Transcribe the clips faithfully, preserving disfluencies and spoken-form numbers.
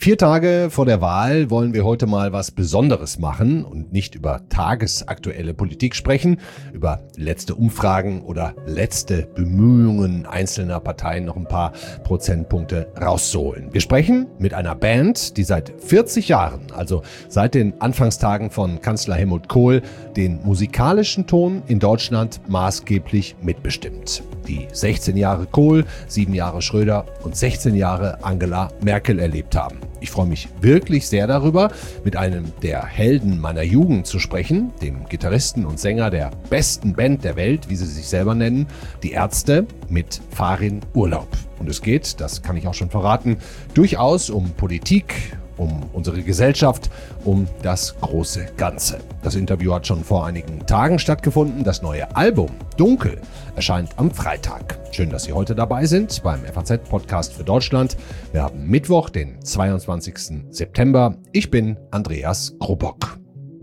Vier Tage vor der Wahl wollen wir heute mal was Besonderes machen und nicht über tagesaktuelle Politik sprechen, über letzte Umfragen oder letzte Bemühungen einzelner Parteien noch ein paar Prozentpunkte rauszuholen. Wir sprechen mit einer Band, die seit vierzig Jahren, also seit den Anfangstagen von Kanzler Helmut Kohl, den musikalischen Ton in Deutschland maßgeblich mitbestimmt. Die sechzehn Jahre Kohl, sieben Jahre Schröder und sechzehn Jahre Angela Merkel erlebt haben. Ich freue mich wirklich sehr darüber, mit einem der Helden meiner Jugend zu sprechen, dem Gitarristen und Sänger der besten Band der Welt, wie sie sich selber nennen, die Ärzte, mit Farin Urlaub. Und es geht, das kann ich auch schon verraten, durchaus um Politik, um unsere Gesellschaft, um das große Ganze. Das Interview hat schon vor einigen Tagen stattgefunden. Das neue Album Dunkel erscheint am Freitag. Schön, dass Sie heute dabei sind beim F A Z-Podcast für Deutschland. Wir haben Mittwoch, den zweiundzwanzigsten September. Ich bin Andreas Grobock.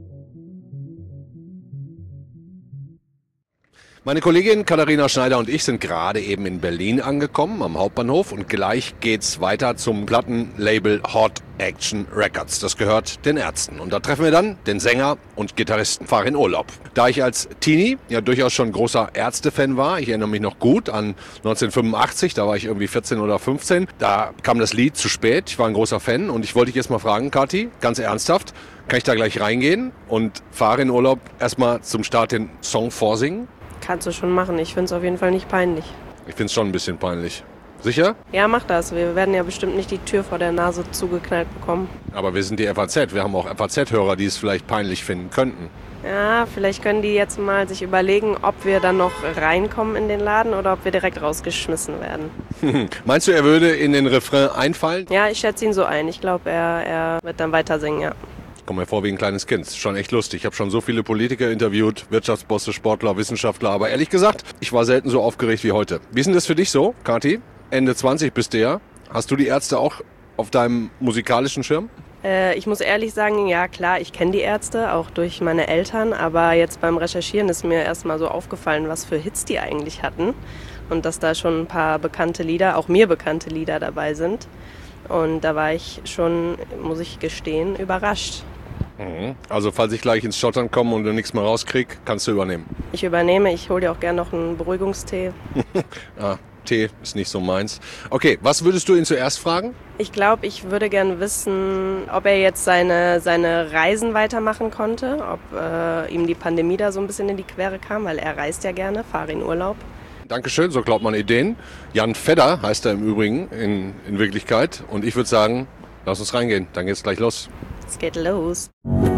Meine Kollegin Katharina Schneider und ich sind gerade eben in Berlin angekommen, am Hauptbahnhof, und gleich geht's weiter zum Plattenlabel Hot Action Records. Das gehört den Ärzten. Und da treffen wir dann den Sänger und Gitarristen Farin Urlaub. Da ich als Teenie ja durchaus schon großer Ärzte-Fan war, ich erinnere mich noch gut an neunzehnhundertfünfundachtzig, da war ich irgendwie vierzehn oder fünfzehn, da kam das Lied Zu spät, ich war ein großer Fan und ich wollte dich jetzt mal fragen, Kathi, ganz ernsthaft, kann ich da gleich reingehen und Farin Urlaub erstmal zum Start den Song vorsingen? Kannst du schon machen. Ich finde es auf jeden Fall nicht peinlich. Ich finde es schon ein bisschen peinlich. Sicher? Ja, mach das. Wir werden ja bestimmt nicht die Tür vor der Nase zugeknallt bekommen. Aber wir sind die F A Z. Wir haben auch F A Z-Hörer, die es vielleicht peinlich finden könnten. Ja, vielleicht können die jetzt mal sich überlegen, ob wir dann noch reinkommen in den Laden oder ob wir direkt rausgeschmissen werden. Meinst du, er würde in den Refrain einfallen? Ja, ich schätze ihn so ein. Ich glaube, er, er wird dann weiter singen, ja. Ich komme mir vor wie ein kleines Kind. Schon echt lustig. Ich habe schon so viele Politiker interviewt, Wirtschaftsbosse, Sportler, Wissenschaftler. Aber ehrlich gesagt, ich war selten so aufgeregt wie heute. Wie ist denn das für dich so, Kathi? Ende zwanzig bist du ja. Hast du die Ärzte auch auf deinem musikalischen Schirm? Äh, ich muss ehrlich sagen, ja klar, ich kenne die Ärzte, auch durch meine Eltern. Aber jetzt beim Recherchieren ist mir erstmal so aufgefallen, was für Hits die eigentlich hatten. Und dass da schon ein paar bekannte Lieder, auch mir bekannte Lieder dabei sind. Und da war ich schon, muss ich gestehen, überrascht. Also falls ich gleich ins Stottern komme und du nichts mehr rauskrieg, kannst du übernehmen. Ich übernehme, ich hole dir auch gerne noch einen Beruhigungstee. Ah, Tee ist nicht so meins. Okay, was würdest du ihn zuerst fragen? Ich glaube, ich würde gerne wissen, ob er jetzt seine, seine Reisen weitermachen konnte, ob äh, ihm die Pandemie da so ein bisschen in die Quere kam, weil er reist ja gerne, Farin Urlaub. Dankeschön, so glaubt man Ideen. Jan Fedder heißt er im Übrigen in, in Wirklichkeit. Und ich würde sagen, lass uns reingehen, dann geht's gleich los. Es geht los.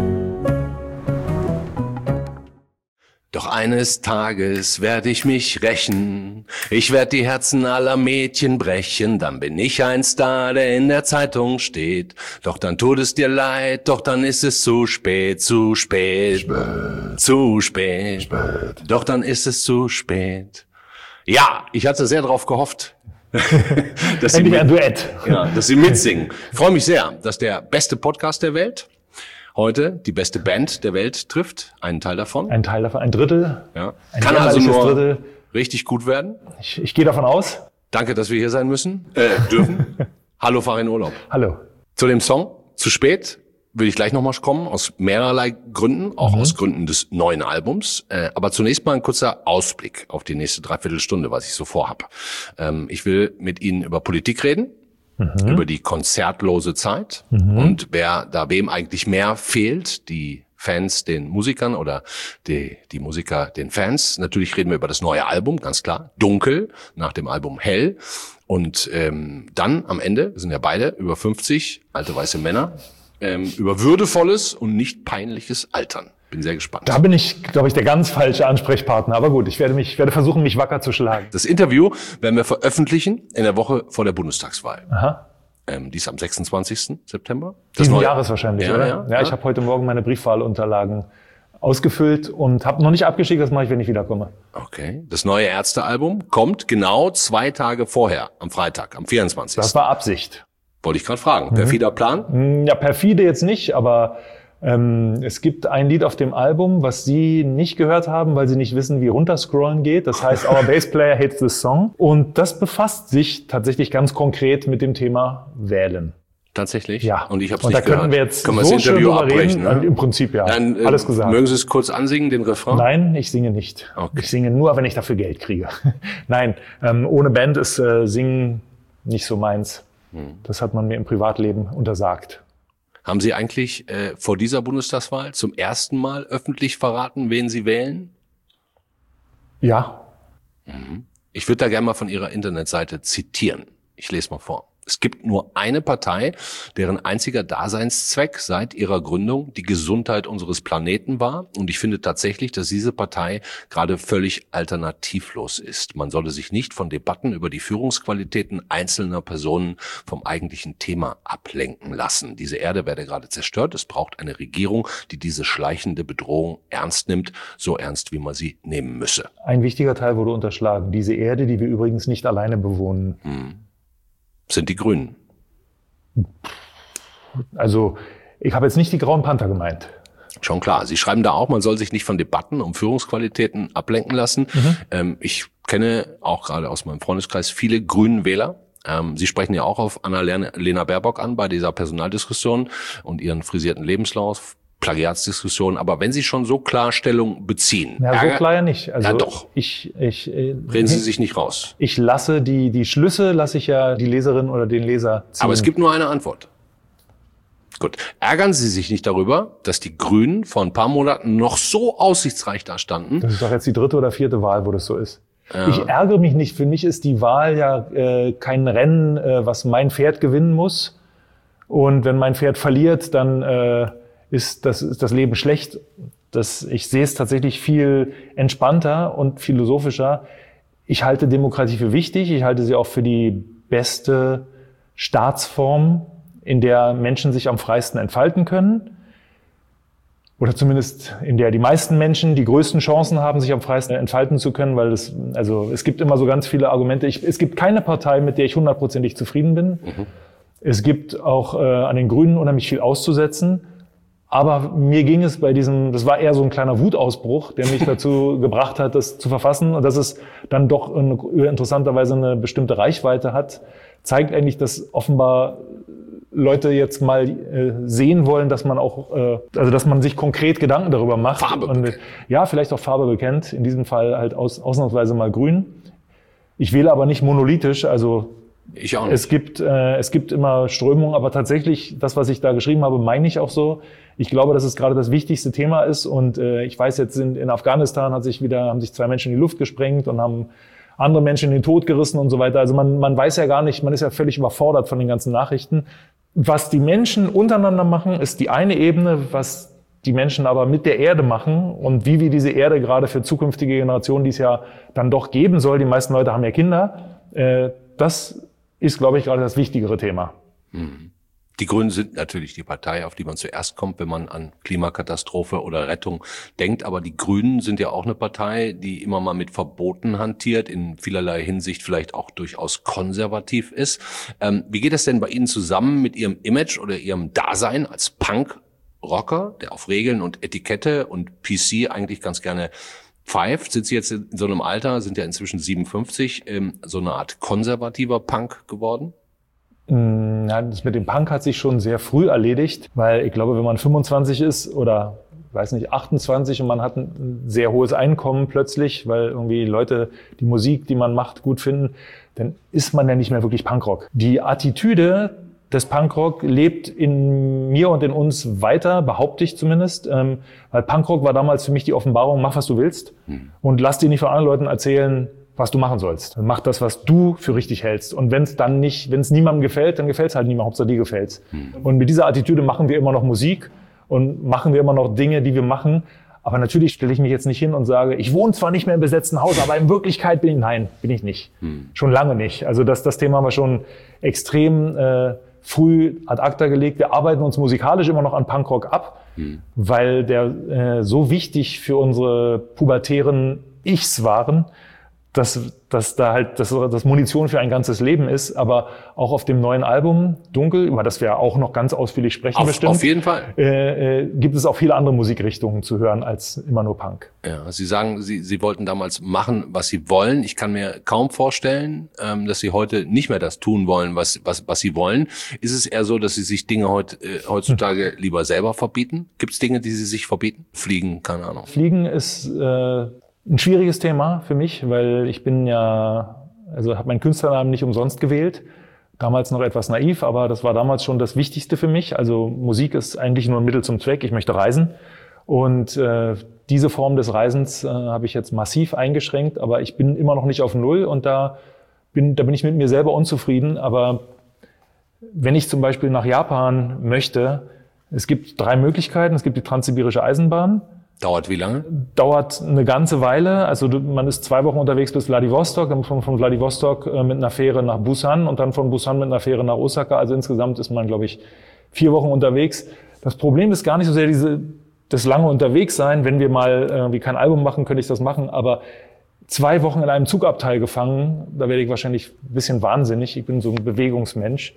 Doch eines Tages werd ich mich rächen, ich werd die Herzen aller Mädchen brechen, dann bin ich ein Star, der in der Zeitung steht. Doch dann tut es dir leid, doch dann ist es zu spät, zu spät, spät. zu spät. spät, doch dann ist es zu spät. Ja, ich hatte sehr darauf gehofft, dass, sie mit, ein Duett. Ja, dass sie mitsingen. Ich freue mich sehr, dass der beste Podcast der Welt heute die beste Band der Welt trifft. Einen Teil davon. Ein Teil davon, ein Drittel. Ja. Ein Kann also nur Drittel. richtig gut werden. Ich, ich gehe davon aus. Danke, dass wir hier sein müssen, äh, dürfen. Hallo Farin Urlaub. Hallo. Zu dem Song Zu spät will ich gleich nochmal kommen, aus mehrerlei Gründen, auch mhm. aus Gründen des neuen Albums. Äh, aber zunächst mal ein kurzer Ausblick auf die nächste Dreiviertelstunde, was ich so vorhab. Ähm, ich will mit Ihnen über Politik reden, mhm. über die konzertlose Zeit mhm. und wer da wem eigentlich mehr fehlt, die Fans den Musikern oder die, die Musiker den Fans. Natürlich reden wir über das neue Album, ganz klar, Dunkel, nach dem Album Hell. Und ähm, dann am Ende, wir sind ja beide über fünfzig, alte weiße Männer, ähm, über würdevolles und nicht peinliches Altern. Bin sehr gespannt. Da bin ich, glaube ich, der ganz falsche Ansprechpartner. Aber gut, ich werde mich, ich werde versuchen, mich wacker zu schlagen. Das Interview werden wir veröffentlichen in der Woche vor der Bundestagswahl. Aha. Ähm, die ist am sechsundzwanzigsten September. Diesen Jahres wahrscheinlich, ja, oder? Ja, ja, ich ja. habe heute Morgen meine Briefwahlunterlagen ausgefüllt und habe noch nicht abgeschickt. Das mache ich, wenn ich wiederkomme. Okay. Das neue Ärztealbum kommt genau zwei Tage vorher, am Freitag, am vierundzwanzigsten Das war Absicht. Wollte ich gerade fragen. Perfider Plan? Ja, perfide jetzt nicht, aber ähm, es gibt ein Lied auf dem Album, was Sie nicht gehört haben, weil Sie nicht wissen, wie runterscrollen geht. Das heißt, Our Bass Player Hates This Song. Und das befasst sich tatsächlich ganz konkret mit dem Thema Wählen. Tatsächlich? Ja. Und ich habe es nicht gehört. Und da können wir jetzt können wir so das Interview schön drüber abbrechen, reden. ne? Im Prinzip ja. Dann, äh, alles gesagt. Mögen Sie es kurz ansingen, den Refrain? Nein, ich singe nicht. Okay. Ich singe nur, wenn ich dafür Geld kriege. Nein, ähm, ohne Band ist äh, Singen nicht so meins. Hm. Das hat man mir im Privatleben untersagt. Haben Sie eigentlich äh, vor dieser Bundestagswahl zum ersten Mal öffentlich verraten, wen Sie wählen? Ja. Mhm. Ich würde da gerne mal von Ihrer Internetseite zitieren. Ich lese mal vor. Es gibt nur eine Partei, deren einziger Daseinszweck seit ihrer Gründung die Gesundheit unseres Planeten war. Und ich finde tatsächlich, dass diese Partei gerade völlig alternativlos ist. Man solle sich nicht von Debatten über die Führungsqualitäten einzelner Personen vom eigentlichen Thema ablenken lassen. Diese Erde werde gerade zerstört. Es braucht eine Regierung, die diese schleichende Bedrohung ernst nimmt, so ernst, wie man sie nehmen müsse. Ein wichtiger Teil wurde unterschlagen. Diese Erde, die wir übrigens nicht alleine bewohnen. Hm. Sind die Grünen. Also ich habe jetzt nicht die Grauen Panther gemeint. Schon klar. Sie schreiben da auch, man soll sich nicht von Debatten um Führungsqualitäten ablenken lassen. Mhm. Ähm, ich kenne auch gerade aus meinem Freundeskreis viele grünen Wähler. Ähm, Sie sprechen ja auch auf Annalena Baerbock an bei dieser Personaldiskussion und ihren frisierten Lebenslauf. Plagiatsdiskussion, aber wenn Sie schon so klar Stellung beziehen. Ja, so klar ja nicht. Also ja, doch. Ich, ich, äh, Reden Sie sich nicht raus. Ich lasse die, die Schlüsse, lasse ich ja die Leserin oder den Leser ziehen. Aber es gibt nur eine Antwort. Gut. Ärgern Sie sich nicht darüber, dass die Grünen vor ein paar Monaten noch so aussichtsreich da standen? Das ist doch jetzt die dritte oder vierte Wahl, wo das so ist. Ja. Ich ärgere mich nicht. Für mich ist die Wahl ja äh, kein Rennen, äh, was mein Pferd gewinnen muss. Und wenn mein Pferd verliert, dann äh, ist das, ist das Leben schlecht. Das, ich sehe es tatsächlich viel entspannter und philosophischer. Ich halte Demokratie für wichtig. Ich halte sie auch für die beste Staatsform, in der Menschen sich am freisten entfalten können. Oder zumindest in der die meisten Menschen die größten Chancen haben, sich am freisten entfalten zu können, weil es, also es gibt immer so ganz viele Argumente. Ich, es gibt keine Partei, mit der ich hundertprozentig zufrieden bin. Mhm. Es gibt auch äh, an den Grünen unheimlich viel auszusetzen. Aber mir ging es bei diesem, das war eher so ein kleiner Wutausbruch, der mich dazu gebracht hat, das zu verfassen. Und dass es dann doch eine, interessanterweise eine bestimmte Reichweite hat, zeigt eigentlich, dass offenbar Leute jetzt mal äh, sehen wollen, dass man auch, äh, also dass man sich konkret Gedanken darüber macht. Farbe und, bekennt. Ja, vielleicht auch Farbe bekennt. In diesem Fall halt aus, ausnahmsweise mal grün. Ich wähle aber nicht monolithisch, also Ich auch nicht. Es gibt, äh, es gibt immer Strömungen, aber tatsächlich, das, was ich da geschrieben habe, meine ich auch so. Ich glaube, dass es gerade das wichtigste Thema ist. Und äh, ich weiß jetzt, in, in Afghanistan hat sich wieder, haben sich zwei Menschen in die Luft gesprengt und haben andere Menschen in den Tod gerissen und so weiter. Also man, man weiß ja gar nicht, man ist ja völlig überfordert von den ganzen Nachrichten. Was die Menschen untereinander machen, ist die eine Ebene, was die Menschen aber mit der Erde machen und wie wir diese Erde gerade für zukünftige Generationen, die es ja dann doch geben soll, die meisten Leute haben ja Kinder, äh, das ist, glaube ich, gerade das wichtigere Thema. Die Grünen sind natürlich die Partei, auf die man zuerst kommt, wenn man an Klimakatastrophe oder Rettung denkt. Aber die Grünen sind ja auch eine Partei, die immer mal mit Verboten hantiert, in vielerlei Hinsicht vielleicht auch durchaus konservativ ist. Ähm, wie geht das denn bei Ihnen zusammen mit Ihrem Image oder Ihrem Dasein als Punk-Rocker, der auf Regeln und Etikette und P C eigentlich ganz gerne pfeift? Sind Sie jetzt in so einem Alter, sind ja inzwischen siebenundfünfzig, ähm, so eine Art konservativer Punk geworden? Ja, das mit dem Punk hat sich schon sehr früh erledigt, weil ich glaube, wenn man fünfundzwanzig ist oder, weiß nicht, achtundzwanzig und man hat ein sehr hohes Einkommen plötzlich, weil irgendwie Leute die Musik, die man macht, gut finden, dann ist man ja nicht mehr wirklich Punkrock. Die Attitüde des Punkrock lebt in mir und in uns weiter, behaupte ich zumindest, ähm, weil Punkrock war damals für mich die Offenbarung, mach, was du willst hm. und lass dir nicht von anderen Leuten erzählen, was du machen sollst. Mach das, was du für richtig hältst. Und wenn es dann nicht, wenn es niemandem gefällt, dann gefällt es halt niemandem, Hauptsache dir gefällt's. Hm. Und mit dieser Attitüde machen wir immer noch Musik und machen wir immer noch Dinge, die wir machen. Aber natürlich stelle ich mich jetzt nicht hin und sage, ich wohne zwar nicht mehr im besetzten Haus, aber in Wirklichkeit bin ich, nein, bin ich nicht. Hm. Schon lange nicht. Also das, das Thema haben wir schon extrem äh, früh ad acta gelegt. Wir arbeiten uns musikalisch immer noch an Punkrock ab, hm. weil der äh, so wichtig für unsere pubertären Ichs waren, dass, dass da halt das, das Munition für ein ganzes Leben ist, aber auch auf dem neuen Album Dunkel, über das wir auch noch ganz ausführlich sprechen Auf, bestimmt, auf jeden Fall. Äh, äh, gibt es auch viele andere Musikrichtungen zu hören als immer nur Punk. Ja, Sie sagen, Sie, Sie wollten damals machen, was Sie wollen. Ich kann mir kaum vorstellen, ähm, dass Sie heute nicht mehr das tun wollen, was, was, was Sie wollen. Ist es eher so, dass Sie sich Dinge heut, äh, heutzutage hm. lieber selber verbieten? Gibt es Dinge, die Sie sich verbieten? Fliegen, keine Ahnung. Fliegen ist äh, ein schwieriges Thema für mich, weil ich bin ja, also habe meinen Künstlernamen nicht umsonst gewählt. Damals noch etwas naiv, aber das war damals schon das Wichtigste für mich. Also Musik ist eigentlich nur ein Mittel zum Zweck. Ich möchte reisen und äh, diese Form des Reisens äh, habe ich jetzt massiv eingeschränkt, aber ich bin immer noch nicht auf Null und da bin, da bin ich mit mir selber unzufrieden. Aber wenn ich zum Beispiel nach Japan möchte, es gibt drei Möglichkeiten. Es gibt die Transsibirische Eisenbahn. Dauert wie lange? Dauert eine ganze Weile. Also man ist zwei Wochen unterwegs bis Vladivostok, dann von, von Vladivostok äh, mit einer Fähre nach Busan und dann von Busan mit einer Fähre nach Osaka. Also insgesamt ist man, glaube ich, vier Wochen unterwegs. Das Problem ist gar nicht so sehr diese, das lange Unterwegssein. Wenn wir mal irgendwie kein Album machen, könnte ich das machen. Aber zwei Wochen in einem Zugabteil gefangen, da werde ich wahrscheinlich ein bisschen wahnsinnig. Ich bin so ein Bewegungsmensch.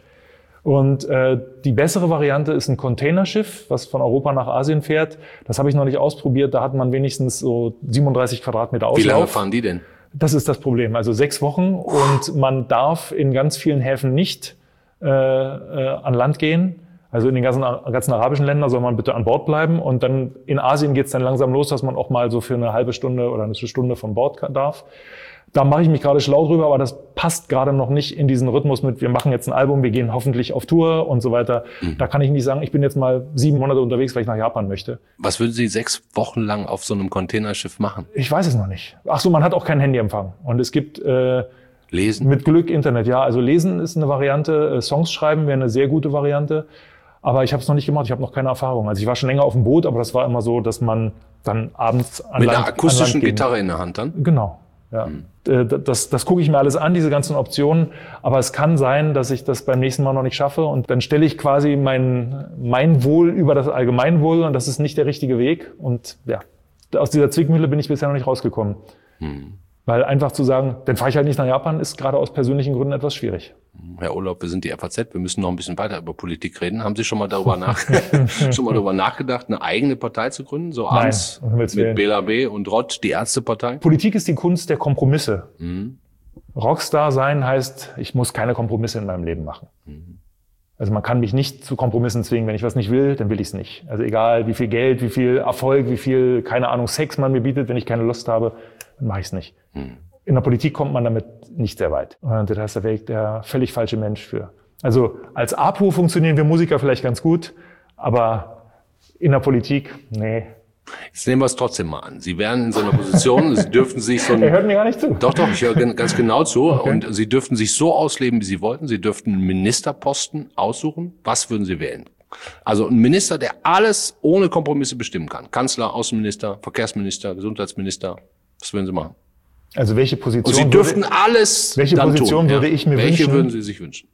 Und äh, die bessere Variante ist ein Containerschiff, was von Europa nach Asien fährt. Das habe ich noch nicht ausprobiert. Da hat man wenigstens so siebenunddreißig Quadratmeter Auslauf. Wie lange fahren die denn? Das ist das Problem. Also sechs Wochen und man darf in ganz vielen Häfen nicht äh, äh, an Land gehen. Also in den ganzen, ganzen arabischen Ländern soll man bitte an Bord bleiben. Und dann in Asien geht es dann langsam los, dass man auch mal so für eine halbe Stunde oder eine Stunde von Bord darf. Da mache ich mich gerade schlau drüber, aber das passt gerade noch nicht in diesen Rhythmus mit, wir machen jetzt ein Album, wir gehen hoffentlich auf Tour und so weiter. Mhm. Da kann ich nicht sagen, ich bin jetzt mal sieben Monate unterwegs, weil ich nach Japan möchte. Was würden Sie sechs Wochen lang auf so einem Containerschiff machen? Ich weiß es noch nicht. Ach so, man hat auch keinen Handyempfang. Und es gibt äh, Lesen? Mit Glück Internet, ja. Also lesen ist eine Variante, äh, Songs schreiben wäre eine sehr gute Variante. Aber ich habe es noch nicht gemacht, ich habe noch keine Erfahrung. Also ich war schon länger auf dem Boot, aber das war immer so, dass man dann abends an Mit Land, einer akustischen an Land Gitarre in der Hand dann? Genau. Ja, mhm. das, das gucke ich mir alles an, diese ganzen Optionen. Aber es kann sein, dass ich das beim nächsten Mal noch nicht schaffe. Und dann stelle ich quasi mein, mein Wohl über das Allgemeinwohl. Und das ist nicht der richtige Weg. Und ja, aus dieser Zwickmühle bin ich bisher noch nicht rausgekommen. Mhm. Weil einfach zu sagen, dann fahre ich halt nicht nach Japan, ist gerade aus persönlichen Gründen etwas schwierig. Herr Urlaub, wir sind die F A Z, wir müssen noch ein bisschen weiter über Politik reden. Haben Sie schon mal darüber, nach, schon mal darüber nachgedacht, eine eigene Partei zu gründen? So abends mit B L A B und Rott, die Ärztepartei? Politik ist die Kunst der Kompromisse. Mhm. Rockstar sein heißt, ich muss keine Kompromisse in meinem Leben machen. Mhm. Also man kann mich nicht zu Kompromissen zwingen. Wenn ich was nicht will, dann will ich es nicht. Also egal, wie viel Geld, wie viel Erfolg, wie viel, keine Ahnung, Sex man mir bietet, wenn ich keine Lust habe, dann mache ich es nicht. Mhm. In der Politik kommt man damit nicht sehr weit. Und da ist der Weg der völlig falsche Mensch für. Also als A P O funktionieren wir Musiker vielleicht ganz gut, aber in der Politik, nee. Jetzt nehmen wir es trotzdem mal an. Sie wären in so einer Position, Sie dürften sich so... Ein, er hört mir gar nicht zu. Doch, doch, ich höre ganz genau zu. Okay. Und Sie dürften sich so ausleben, wie Sie wollten. Sie dürften einen Ministerposten aussuchen. Was würden Sie wählen? Also ein Minister, der alles ohne Kompromisse bestimmen kann. Kanzler, Außenminister, Verkehrsminister, Gesundheitsminister. Was würden Sie machen? Also welche Position? Und Sie dürften würde, alles Welche dann Position tun, würde ja. ich mir welche wünschen? Welche würden Sie sich wünschen?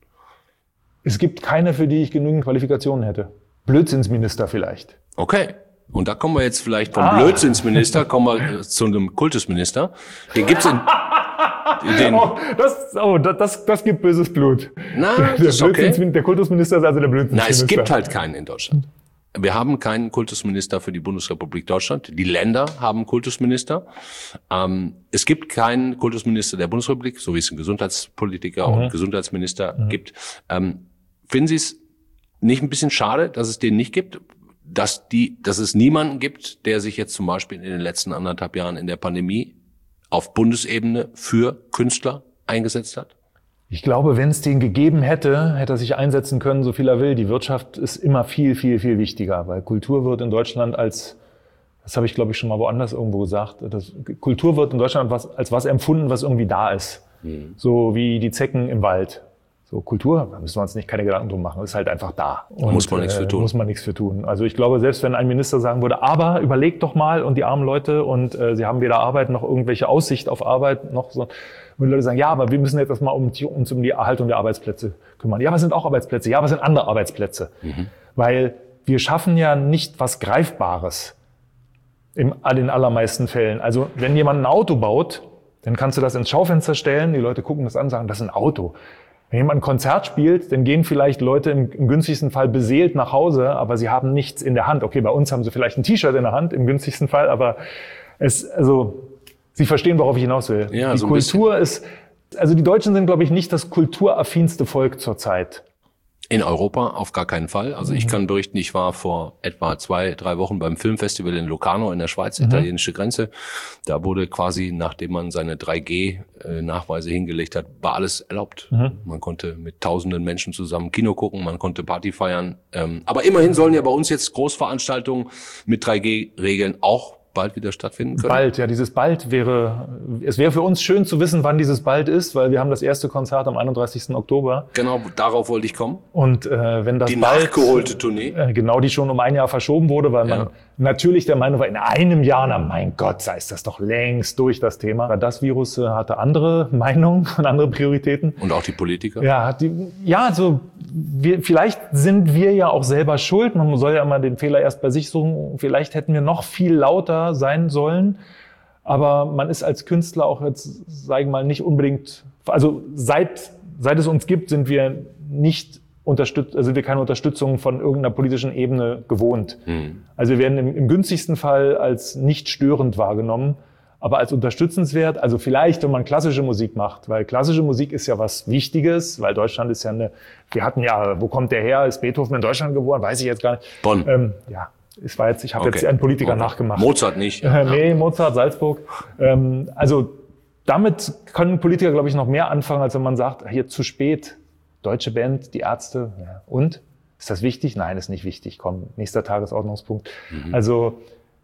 Es gibt keine, für die ich genügend Qualifikationen hätte. Blödsinnsminister vielleicht. Okay. Und da kommen wir jetzt vielleicht vom ah. Blödsinnsminister, kommen wir zu einem Kultusminister. Den gibt's in, den, oh, das, oh, das, das gibt böses Blut. Na, der, das ist okay. Der Kultusminister ist also der Blödsinnsminister. Na, es gibt halt keinen in Deutschland. Wir haben keinen Kultusminister für die Bundesrepublik Deutschland. Die Länder haben Kultusminister. Ähm, es gibt keinen Kultusminister der Bundesrepublik, so wie es einen Gesundheitspolitiker mhm. und Gesundheitsminister mhm. gibt. Ähm, finden Sie es nicht ein bisschen schade, dass es den nicht gibt? Dass die, dass es niemanden gibt, der sich jetzt zum Beispiel in den letzten anderthalb Jahren in der Pandemie auf Bundesebene für Künstler eingesetzt hat? Ich glaube, wenn es den gegeben hätte, hätte er sich einsetzen können, so viel er will. Die Wirtschaft ist immer viel, viel, viel wichtiger, weil Kultur wird in Deutschland als, das habe ich glaube ich schon mal woanders irgendwo gesagt, das, Kultur wird in Deutschland was, als was empfunden, was irgendwie da ist. Mhm. So wie die Zecken im Wald. So Kultur, da müssen wir uns nicht keine Gedanken drum machen, ist halt einfach da. Und, muss man nichts für tun. Äh, muss man nichts für tun. Also ich glaube, selbst wenn ein Minister sagen würde, aber überlegt doch mal und die armen Leute und äh, sie haben weder Arbeit noch irgendwelche Aussicht auf Arbeit noch so, und die Leute sagen, ja, aber wir müssen jetzt erstmal um die, uns um die Erhaltung der Arbeitsplätze kümmern. Ja, aber es sind auch Arbeitsplätze. Ja, aber es sind andere Arbeitsplätze. Mhm. Weil wir schaffen ja nicht was Greifbares in den allermeisten Fällen. Also wenn jemand ein Auto baut, dann kannst du das ins Schaufenster stellen, die Leute gucken das an und sagen, das ist ein Auto. Wenn jemand ein Konzert spielt, dann gehen vielleicht Leute im, im günstigsten Fall beseelt nach Hause, aber sie haben nichts in der Hand. Okay, bei uns haben sie vielleicht ein T-Shirt in der Hand, im günstigsten Fall, aber es, also, Sie verstehen, worauf ich hinaus will. Ja, die so Kultur ist, also die Deutschen sind, glaube ich, nicht das kulturaffinste Volk zurzeit. In Europa auf gar keinen Fall. Also ich kann berichten, ich war vor etwa zwei, drei Wochen beim Filmfestival in Locarno in der Schweiz, mhm. italienische Grenze. Da wurde quasi, nachdem man seine drei G Nachweise hingelegt hat, war alles erlaubt. Mhm. Man konnte mit tausenden Menschen zusammen Kino gucken, man konnte Party feiern. Aber immerhin sollen ja bei uns jetzt Großveranstaltungen mit drei G Regeln auch bald wieder stattfinden können? Bald, ja, dieses bald wäre, es wäre für uns schön zu wissen, wann dieses bald ist, weil wir haben das erste Konzert am einunddreißigsten Oktober. Genau, darauf wollte ich kommen. Und äh, wenn das die bald, nachgeholte Tournee. Äh, genau, die schon um ein Jahr verschoben wurde, weil man ja. natürlich der Meinung war, in einem Jahr, na mein Gott, sei es das doch längst durch, das Thema. Aber das Virus äh, hatte andere Meinungen und andere Prioritäten. Und auch die Politiker? Ja, die, ja, also wir, vielleicht sind wir ja auch selber schuld. Man soll ja immer den Fehler erst bei sich suchen. Vielleicht hätten wir noch viel lauter sein sollen. Aber man ist als Künstler auch jetzt, sagen wir mal, nicht unbedingt, also seit, seit es uns gibt, sind wir nicht unterstützt, also sind wir keine Unterstützung von irgendeiner politischen Ebene gewohnt. Mhm. Also wir werden im, im günstigsten Fall als nicht störend wahrgenommen, aber als unterstützenswert, also vielleicht, wenn man klassische Musik macht, weil klassische Musik ist ja was Wichtiges, weil Deutschland ist ja eine, wir hatten ja, wo kommt der her, ist Beethoven in Deutschland geboren, weiß ich jetzt gar nicht. Bonn. Ähm, ja, es war jetzt, ich habe okay. jetzt einen Politiker okay. nachgemacht. Mozart nicht. Äh, nee, Mozart, Salzburg. Ähm, also damit können Politiker, glaube ich, noch mehr anfangen, als wenn man sagt, hier zu spät, deutsche Band, die Ärzte, ja. Und? Ist das wichtig? Nein, ist nicht wichtig. Komm, nächster Tagesordnungspunkt. Mhm. Also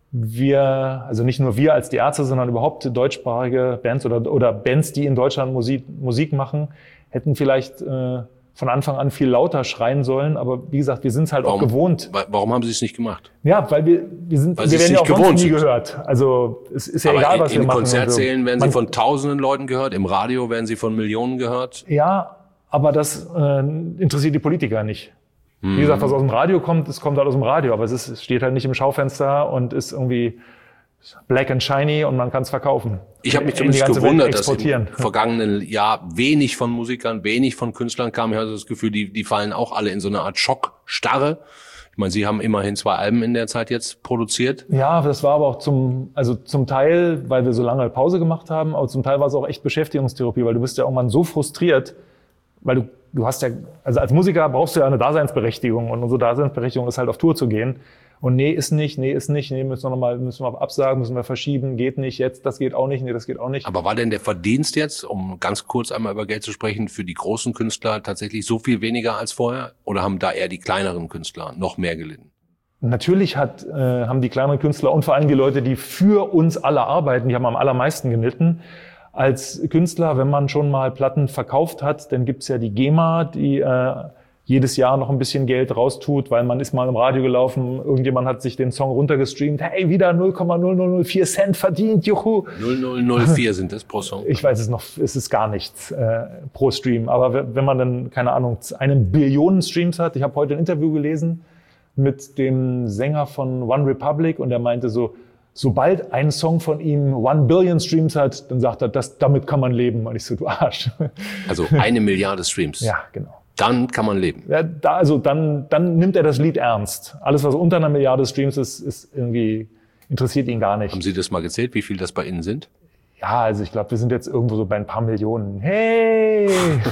wir, also nicht nur wir als die Ärzte, sondern überhaupt deutschsprachige Bands oder, oder Bands, die in Deutschland Musik, Musik machen, hätten vielleicht äh, von Anfang an viel lauter schreien sollen. Aber wie gesagt, wir sind es halt warum, auch gewohnt. Warum haben Sie es nicht gemacht? Ja, weil wir, wir sind, weil wir werden ja auch sonst nie sind. gehört. Also es ist ja aber egal, in, was wir in machen. In Konzertsälen so. werden Man, Sie von tausenden Leuten gehört, im Radio werden Sie von Millionen gehört. Ja, aber das äh, interessiert die Politiker nicht. Hm. Wie gesagt, was aus dem Radio kommt, das kommt halt aus dem Radio, aber es, ist, es steht halt nicht im Schaufenster und ist irgendwie black and shiny und man kann es verkaufen. Ich habe mich zumindest gewundert, dass im vergangenen Jahr wenig von Musikern, wenig von Künstlern kam. Ich hatte das Gefühl, die, die fallen auch alle in so eine Art Schockstarre. Ich meine, Sie haben immerhin zwei Alben in der Zeit jetzt produziert. Ja, das war aber auch zum, also zum Teil, weil wir so lange Pause gemacht haben, aber zum Teil war es auch echt Beschäftigungstherapie, weil du bist ja irgendwann so frustriert, weil du, du hast ja, also als Musiker brauchst du ja eine Daseinsberechtigung und unsere Daseinsberechtigung ist halt auf Tour zu gehen. Und nee, ist nicht, nee, ist nicht, nee, müssen wir nochmal, müssen wir absagen, müssen wir verschieben, geht nicht, jetzt, das geht auch nicht, nee, das geht auch nicht. Aber war denn der Verdienst jetzt, um ganz kurz einmal über Geld zu sprechen, für die großen Künstler tatsächlich so viel weniger als vorher? Oder haben da eher die kleineren Künstler noch mehr gelitten? Natürlich hat, äh, haben die kleineren Künstler und vor allem die Leute, die für uns alle arbeiten, die haben am allermeisten gelitten. Als Künstler, wenn man schon mal Platten verkauft hat, dann gibt's ja die GEMA, die äh, jedes Jahr noch ein bisschen Geld raustut, weil man ist mal im Radio gelaufen, irgendjemand hat sich den Song runtergestreamt, hey, wieder null Komma null null null vier Cent verdient, juhu. null Komma null null vier sind das pro Song? Ich weiß es noch, es ist gar nichts äh, pro Stream. Aber wenn man dann, keine Ahnung, eine Billion Streams hat, ich habe heute ein Interview gelesen mit dem Sänger von One Republic und der meinte so, sobald ein Song von ihm One Billion Streams hat, dann sagt er, das, damit kann man leben. Und ich so, du Arsch. Also eine Milliarde Streams? Ja, genau. Dann kann man leben. Ja, da, also dann, dann nimmt er das Lied ernst. Alles, was unter einer Milliarde Streams ist, ist irgendwie, interessiert ihn gar nicht. Haben Sie das mal gezählt, wie viel das bei Ihnen sind? Ja, also ich glaube, wir sind jetzt irgendwo so bei ein paar Millionen. Hey!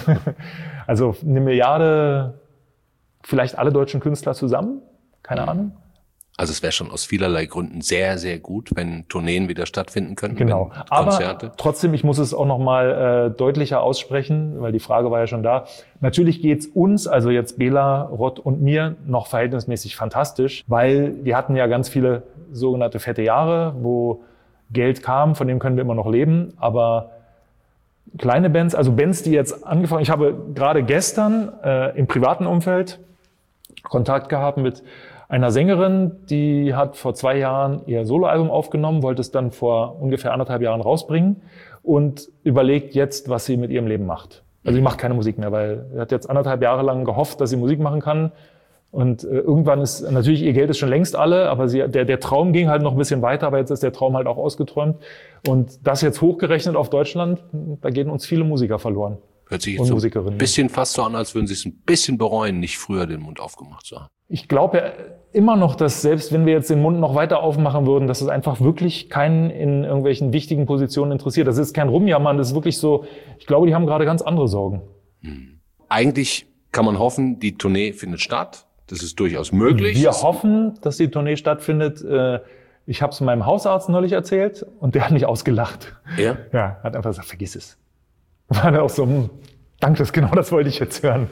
Also eine Milliarde, vielleicht alle deutschen Künstler zusammen? Keine mhm. Ahnung. Also es wäre schon aus vielerlei Gründen sehr, sehr gut, wenn Tourneen wieder stattfinden könnten. Genau. Aber trotzdem, ich muss es auch noch mal äh, deutlicher aussprechen, weil die Frage war ja schon da. Natürlich geht's uns, also jetzt Bela, Rott und mir, noch verhältnismäßig fantastisch, weil wir hatten ja ganz viele sogenannte fette Jahre, wo Geld kam, von dem können wir immer noch leben. Aber kleine Bands, also Bands, die jetzt angefangen, ich habe gerade gestern äh, im privaten Umfeld Kontakt gehabt mit einer Sängerin, die hat vor zwei Jahren ihr Soloalbum aufgenommen, wollte es dann vor ungefähr anderthalb Jahren rausbringen und überlegt jetzt, was sie mit ihrem Leben macht. Also sie macht keine Musik mehr, weil sie hat jetzt anderthalb Jahre lang gehofft, dass sie Musik machen kann Und äh, irgendwann ist, natürlich, ihr Geld ist schon längst alle, aber sie, der, der Traum ging halt noch ein bisschen weiter, aber jetzt ist der Traum halt auch ausgeträumt. Und das jetzt hochgerechnet auf Deutschland, da gehen uns viele Musiker verloren. Hört sich jetzt so ein bisschen fast so an, als würden Sie es ein bisschen bereuen, nicht früher den Mund aufgemacht zu haben. Ich glaube ja immer noch, dass selbst wenn wir jetzt den Mund noch weiter aufmachen würden, dass es einfach wirklich keinen in irgendwelchen wichtigen Positionen interessiert. Das ist kein Rumjammern, das ist wirklich so, ich glaube, die haben gerade ganz andere Sorgen. Hm. Eigentlich kann man hoffen, die Tournee findet statt. Das ist durchaus möglich. Wir hoffen, dass die Tournee stattfindet. Ich habe es meinem Hausarzt neulich erzählt und der hat mich ausgelacht. Ja? Ja, hat einfach gesagt, vergiss es. War dann auch so, hm, danke, das genau das wollte ich jetzt hören.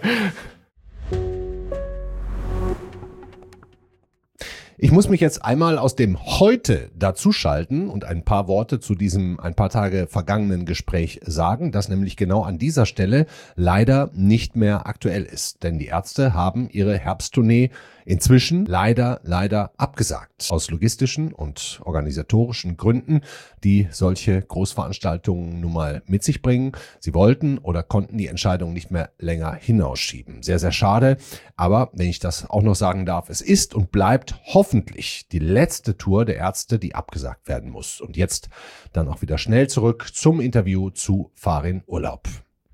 Ich muss mich jetzt einmal aus dem Heute dazuschalten und ein paar Worte zu diesem ein paar Tage vergangenen Gespräch sagen, das nämlich genau an dieser Stelle leider nicht mehr aktuell ist. Denn die Ärzte haben ihre Herbsttournee inzwischen leider, leider abgesagt. Aus logistischen und organisatorischen Gründen, die solche Großveranstaltungen nun mal mit sich bringen. Sie wollten oder konnten die Entscheidung nicht mehr länger hinausschieben. Sehr, sehr schade. Aber wenn ich das auch noch sagen darf, es ist und bleibt hoffentlich die letzte Tour der Ärzte, die abgesagt werden muss. Und jetzt dann auch wieder schnell zurück zum Interview zu Farin Urlaub.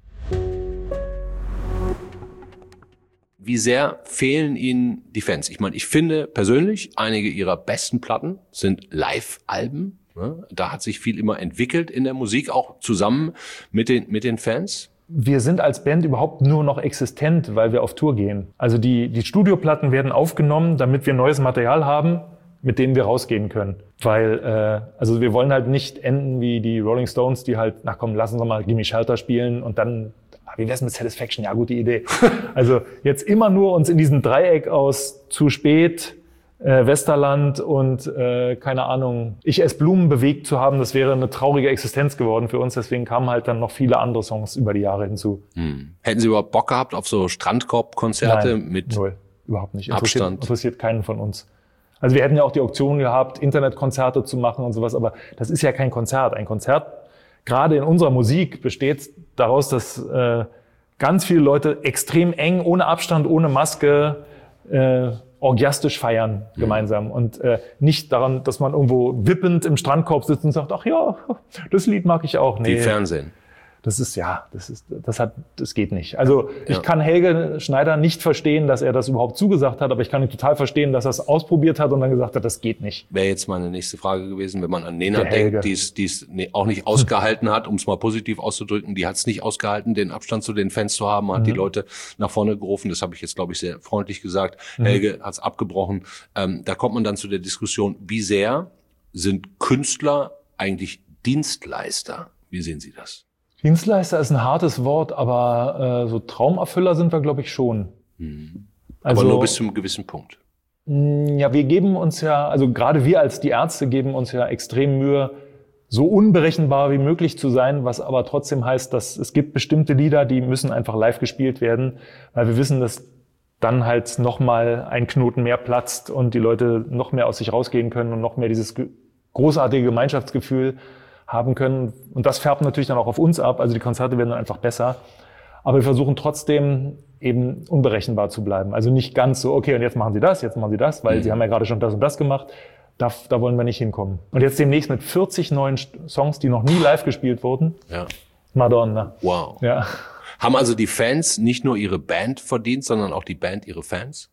Wie sehr fehlen Ihnen die Fans? Ich meine, ich finde persönlich, einige Ihrer besten Platten sind Live-Alben. Da hat sich viel immer entwickelt in der Musik, auch zusammen mit den, mit den Fans. Wir sind als Band überhaupt nur noch existent, weil wir auf Tour gehen. Also die, die Studioplatten werden aufgenommen, damit wir neues Material haben, mit dem wir rausgehen können. Weil, äh, also wir wollen halt nicht enden wie die Rolling Stones, die halt, na komm, lassen Sie mal Gimme Shelter spielen und dann, wie wär's mit Satisfaction? Ja, gute Idee. Also jetzt immer nur uns in diesem Dreieck aus zu spät, äh, Westerland und, äh, keine Ahnung, Ich ess Blumen bewegt zu haben, das wäre eine traurige Existenz geworden für uns. Deswegen kamen halt dann noch viele andere Songs über die Jahre hinzu. Hm. Hätten Sie überhaupt Bock gehabt auf so Strandkorb-Konzerte mit null, überhaupt nicht. Interessiert, Abstand? Interessiert keinen von uns. Also wir hätten ja auch die Option gehabt, Internetkonzerte zu machen und sowas, aber das ist ja kein Konzert. Ein Konzert, gerade in unserer Musik, besteht daraus, dass äh, ganz viele Leute extrem eng, ohne Abstand, ohne Maske, äh, orgiastisch feiern mhm. gemeinsam. Und äh, nicht daran, dass man irgendwo wippend im Strandkorb sitzt und sagt, ach ja, das Lied mag ich auch. Nee. Wie Fernsehen. Das ist, ja, das ist, das hat, das geht nicht. Also, ich ja. kann Helge Schneider nicht verstehen, dass er das überhaupt zugesagt hat, aber ich kann ihn total verstehen, dass er es ausprobiert hat und dann gesagt hat, das geht nicht. Wäre jetzt meine nächste Frage gewesen, wenn man an Nena denkt, die es, die es auch nicht ausgehalten hat, um es mal positiv auszudrücken, die hat es nicht ausgehalten, den Abstand zu den Fans zu haben, hat mhm. die Leute nach vorne gerufen, das habe ich jetzt, glaube ich, sehr freundlich gesagt. Mhm. Helge hat es abgebrochen. Ähm, da kommt man dann zu der Diskussion, wie sehr sind Künstler eigentlich Dienstleister? Wie sehen Sie das? Dienstleister ist ein hartes Wort, aber äh, so Traumerfüller sind wir, glaube ich, schon. Mhm. Also, aber nur bis zu einem gewissen Punkt. Mh, ja, wir geben uns ja, also gerade wir als die Ärzte geben uns ja extrem Mühe, so unberechenbar wie möglich zu sein, was aber trotzdem heißt, dass es gibt bestimmte Lieder, die müssen einfach live gespielt werden, weil wir wissen, dass dann halt nochmal ein Knoten mehr platzt und die Leute noch mehr aus sich rausgehen können und noch mehr dieses großartige Gemeinschaftsgefühl haben können. Und das färbt natürlich dann auch auf uns ab. Also die Konzerte werden dann einfach besser. Aber wir versuchen trotzdem eben unberechenbar zu bleiben. Also nicht ganz so, okay, und jetzt machen Sie das, jetzt machen Sie das, weil mhm. Sie haben ja gerade schon das und das gemacht. Da, da wollen wir nicht hinkommen. Und jetzt demnächst mit vierzig neuen Songs, die noch nie live gespielt wurden. Ja. Madonna. Wow. Ja. Haben also die Fans nicht nur ihre Band verdient, sondern auch die Band ihre Fans?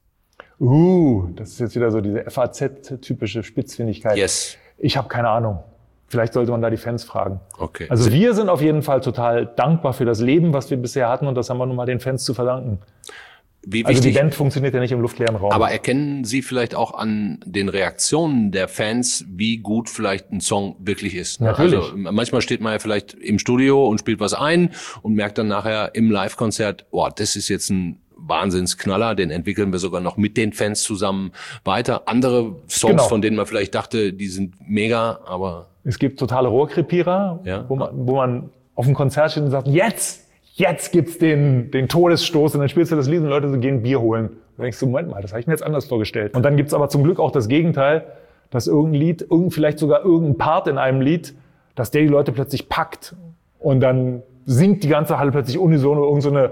Uh, das ist jetzt wieder so diese F A Z-typische Spitzfindigkeit. Yes. Ich habe keine Ahnung. Vielleicht sollte man da die Fans fragen. Okay. Also wir sind auf jeden Fall total dankbar für das Leben, was wir bisher hatten, und das haben wir nun mal den Fans zu verdanken. Wie also wichtig, die Band funktioniert ja nicht im luftleeren Raum. Aber erkennen Sie vielleicht auch an den Reaktionen der Fans, wie gut vielleicht ein Song wirklich ist? Ne? Natürlich. Also manchmal steht man ja vielleicht im Studio und spielt was ein und merkt dann nachher im Live-Konzert, boah, das ist jetzt ein Wahnsinnsknaller, den entwickeln wir sogar noch mit den Fans zusammen weiter. Andere Songs, genau. von denen man vielleicht dachte, die sind mega, aber... Es gibt totale Rohrkrepierer, ja. wo man, wo man auf dem Konzert steht und sagt, jetzt, jetzt gibt's den, den Todesstoß, und dann spielst du das Lied und Leute so gehen Bier holen. Da denkst du, Moment mal, das habe ich mir jetzt anders vorgestellt. Und dann gibt's aber zum Glück auch das Gegenteil, dass irgendein Lied, irgend, vielleicht sogar irgendein Part in einem Lied, dass der die Leute plötzlich packt und dann singt die ganze Halle plötzlich unisono irgend so eine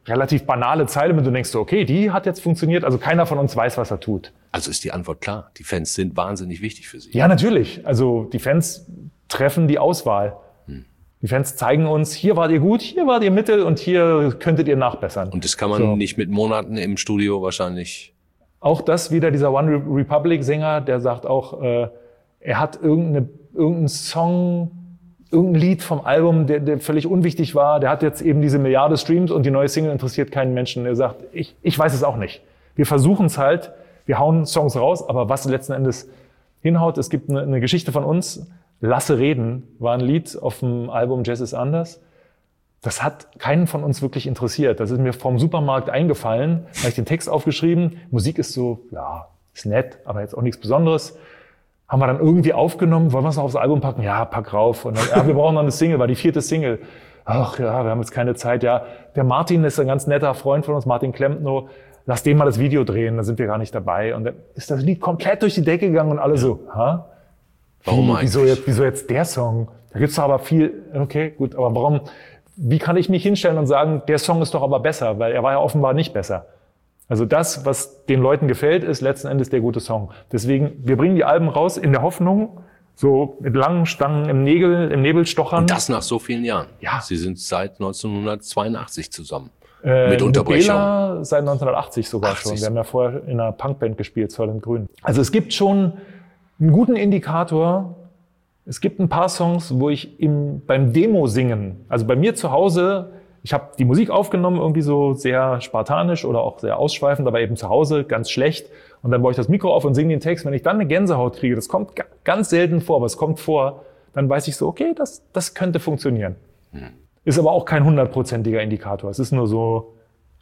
relativ banale Zeile, wenn du denkst, so, okay, die hat jetzt funktioniert. Also keiner von uns weiß, was er tut. Also ist die Antwort klar. Die Fans sind wahnsinnig wichtig für Sie. Ja, natürlich. Also die Fans treffen die Auswahl. Hm. Die Fans zeigen uns, hier wart ihr gut, hier wart ihr mittel und hier könntet ihr nachbessern. Und das kann man so. nicht mit Monaten im Studio wahrscheinlich. Auch das wieder dieser One Republic-Sänger, der sagt auch, äh, er hat irgendeine, irgendeinen Song, irgendein Lied vom Album, der, der völlig unwichtig war. Der hat jetzt eben diese Milliarde Streams und die neue Single interessiert keinen Menschen. Er sagt, ich, ich weiß es auch nicht. Wir versuchen es halt, wir hauen Songs raus, aber was letzten Endes hinhaut, es gibt eine, eine Geschichte von uns, Lasse reden, war ein Lied auf dem Album Jazz ist anders. Das hat keinen von uns wirklich interessiert. Das ist mir vom Supermarkt eingefallen, habe ich den Text aufgeschrieben. Musik ist so, ja, ist nett, aber jetzt auch nichts Besonderes. Haben wir dann irgendwie aufgenommen, wollen wir es noch aufs Album packen? Ja, pack rauf. Und dann, ja, wir brauchen noch eine Single, war die vierte Single. Ach ja, wir haben jetzt keine Zeit. Ja, der Martin ist ein ganz netter Freund von uns, Martin Klempno. Lass den mal das Video drehen, da sind wir gar nicht dabei. Und dann ist das Lied komplett durch die Decke gegangen und alle so, ha? Warum Wie, wieso jetzt, wieso jetzt der Song? Da gibt's doch aber viel, okay, gut, aber warum, wie kann ich mich hinstellen und sagen, der Song ist doch aber besser? Weil er war ja offenbar nicht besser. Also das, was den Leuten gefällt, ist letzten Endes der gute Song. Deswegen, wir bringen die Alben raus in der Hoffnung, so mit langen Stangen im Nebel, im Nebel stochern. Und das nach so vielen Jahren. Ja. Sie sind seit neunzehnhundertzweiundachtzig zusammen. Äh, mit Unterbrechung. Bela seit neunzehnhundertachtzig sogar achtzig. schon. Wir haben ja vorher in einer Punkband gespielt, Zollend Grün. Also es gibt schon einen guten Indikator. Es gibt ein paar Songs, wo ich im, beim Demo-Singen, also bei mir zu Hause, ich habe die Musik aufgenommen, irgendwie so sehr spartanisch oder auch sehr ausschweifend, aber eben zu Hause ganz schlecht. Und dann baue ich das Mikro auf und singe den Text. Wenn ich dann eine Gänsehaut kriege, das kommt ga- ganz selten vor, aber es kommt vor, dann weiß ich so, okay, das, das könnte funktionieren. Hm. Ist aber auch kein hundertprozentiger Indikator. Es ist nur so,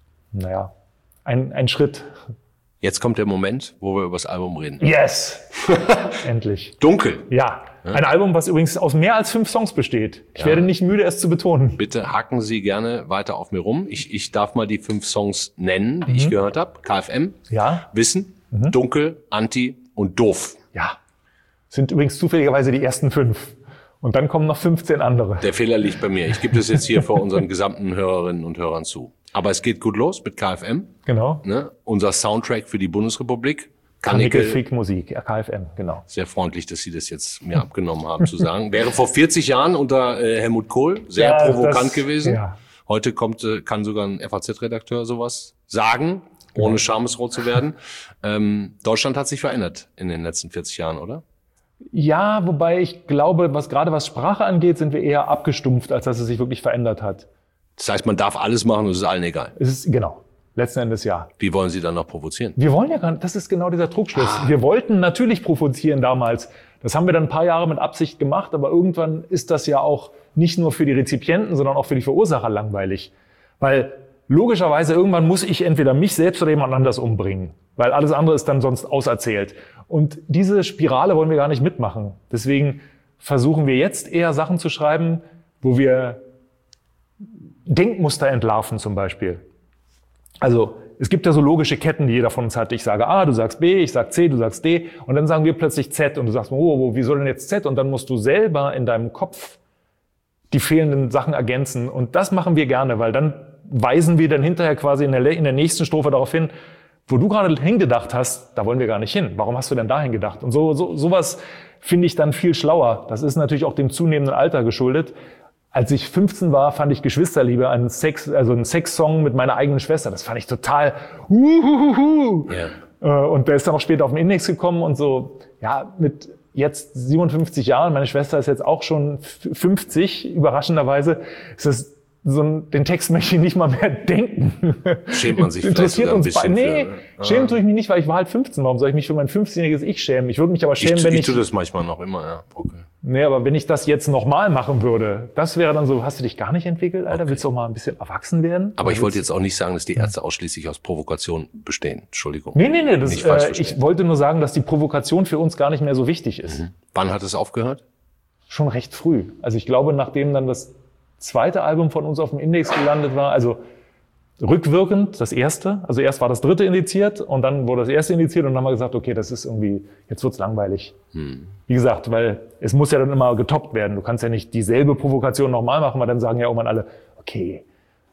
naja, ein, ein Schritt. Jetzt kommt der Moment, wo wir über das Album reden. Yes! Endlich. Dunkel. Ja, ein Album, was übrigens aus mehr als fünf Songs besteht. Ich Ja. werde nicht müde, es zu betonen. Bitte hacken Sie gerne weiter auf mir rum. Ich, ich darf mal die fünf Songs nennen, die ich gehört habe. K F M, Ja, Wissen, Dunkel, Anti und Doof. ja. Sind übrigens zufälligerweise die ersten fünf. Und dann kommen noch fünfzehn andere. Der Fehler liegt bei mir. Ich gebe das jetzt hier vor unseren gesamten Hörerinnen und Hörern zu. Aber es geht gut los mit K F M, Genau. ne? Unser Soundtrack für die Bundesrepublik. Karnickel Karnickel, Fick Musik, ja, K F M, genau. sehr freundlich, dass Sie das jetzt mir abgenommen haben zu sagen. Wäre vor vierzig Jahren unter äh, Helmut Kohl sehr Ja, provokant das- gewesen. ja. Heute kommt, äh, kann sogar ein F A Z-Redakteur sowas sagen, ohne schamesrot zu werden. Ähm, Deutschland hat sich verändert in den letzten vierzig Jahren, oder? Ja, wobei ich glaube, was gerade was Sprache angeht, sind wir eher abgestumpft, als dass es sich wirklich verändert hat. Das heißt, man darf alles machen und es ist allen egal. Es ist, genau, letzten Endes ja. Wie wollen Sie dann noch provozieren? Wir wollen ja gar nicht, das ist genau dieser Trugschluss. Wir wollten natürlich provozieren damals. Das haben wir dann ein paar Jahre mit Absicht gemacht, aber irgendwann ist das ja auch nicht nur für die Rezipienten, sondern auch für die Verursacher langweilig. Weil logischerweise irgendwann muss ich entweder mich selbst oder jemand anders umbringen, weil alles andere ist dann sonst auserzählt. Und diese Spirale wollen wir gar nicht mitmachen. Deswegen versuchen wir jetzt eher Sachen zu schreiben, wo wir Denkmuster entlarven zum Beispiel. Also es gibt ja so logische Ketten, die jeder von uns hat. Ich sage A, du sagst B, ich sag C, du sagst D und dann sagen wir plötzlich Z und du sagst, oh, oh, wie soll denn jetzt Z? Und dann musst du selber in deinem Kopf die fehlenden Sachen ergänzen. Und das machen wir gerne, weil dann weisen wir dann hinterher quasi in der, in der nächsten Strophe darauf hin, wo du gerade hingedacht hast, da wollen wir gar nicht hin. Warum hast du denn dahin gedacht? Und so, so sowas finde ich dann viel schlauer. Das ist natürlich auch dem zunehmenden Alter geschuldet. Als ich fünfzehn war, fand ich Geschwisterliebe, einen Sex, also einen Sexsong mit meiner eigenen Schwester. Das fand ich total huhuhuhu. Ja. Und der ist dann auch später auf den Index gekommen und so, ja, mit jetzt siebenundfünfzig Jahren, meine Schwester ist jetzt auch schon fünfzig, überraschenderweise, ist das so ein, den Text möchte ich nicht mal mehr denken. Schämt man sich vielleicht Interessiert sogar ein uns bisschen beide. Nee, für- schämen tue ich mich nicht, weil ich war halt fünfzehn. Warum soll ich mich für mein fünfzehnjähriges Ich schämen? Ich würde mich aber schämen, Ich, wenn ich ich... tue das manchmal noch immer, ja. Okay. Nee, aber wenn ich das jetzt nochmal machen würde, das wäre dann so, hast du dich gar nicht entwickelt, Alter? Willst du auch mal ein bisschen erwachsen werden? Aber Oder ich wollte willst- jetzt auch nicht sagen, dass die Ärzte ausschließlich aus Provokation bestehen. Entschuldigung. Nee, nee, nee, das, Nicht falsch äh, verstehen. ich wollte nur sagen, dass die Provokation für uns gar nicht mehr so wichtig ist. Wann hat es aufgehört? Schon recht früh. Also ich glaube, nachdem dann das zweite Album von uns auf dem Index gelandet war, also rückwirkend das erste, also erst war das dritte indiziert und dann wurde das erste indiziert und dann haben wir gesagt, okay, das ist irgendwie, jetzt wird's langweilig. Hm. Wie gesagt, weil es muss ja dann immer getoppt werden. Du kannst ja nicht dieselbe Provokation nochmal machen, weil dann sagen ja irgendwann alle, okay,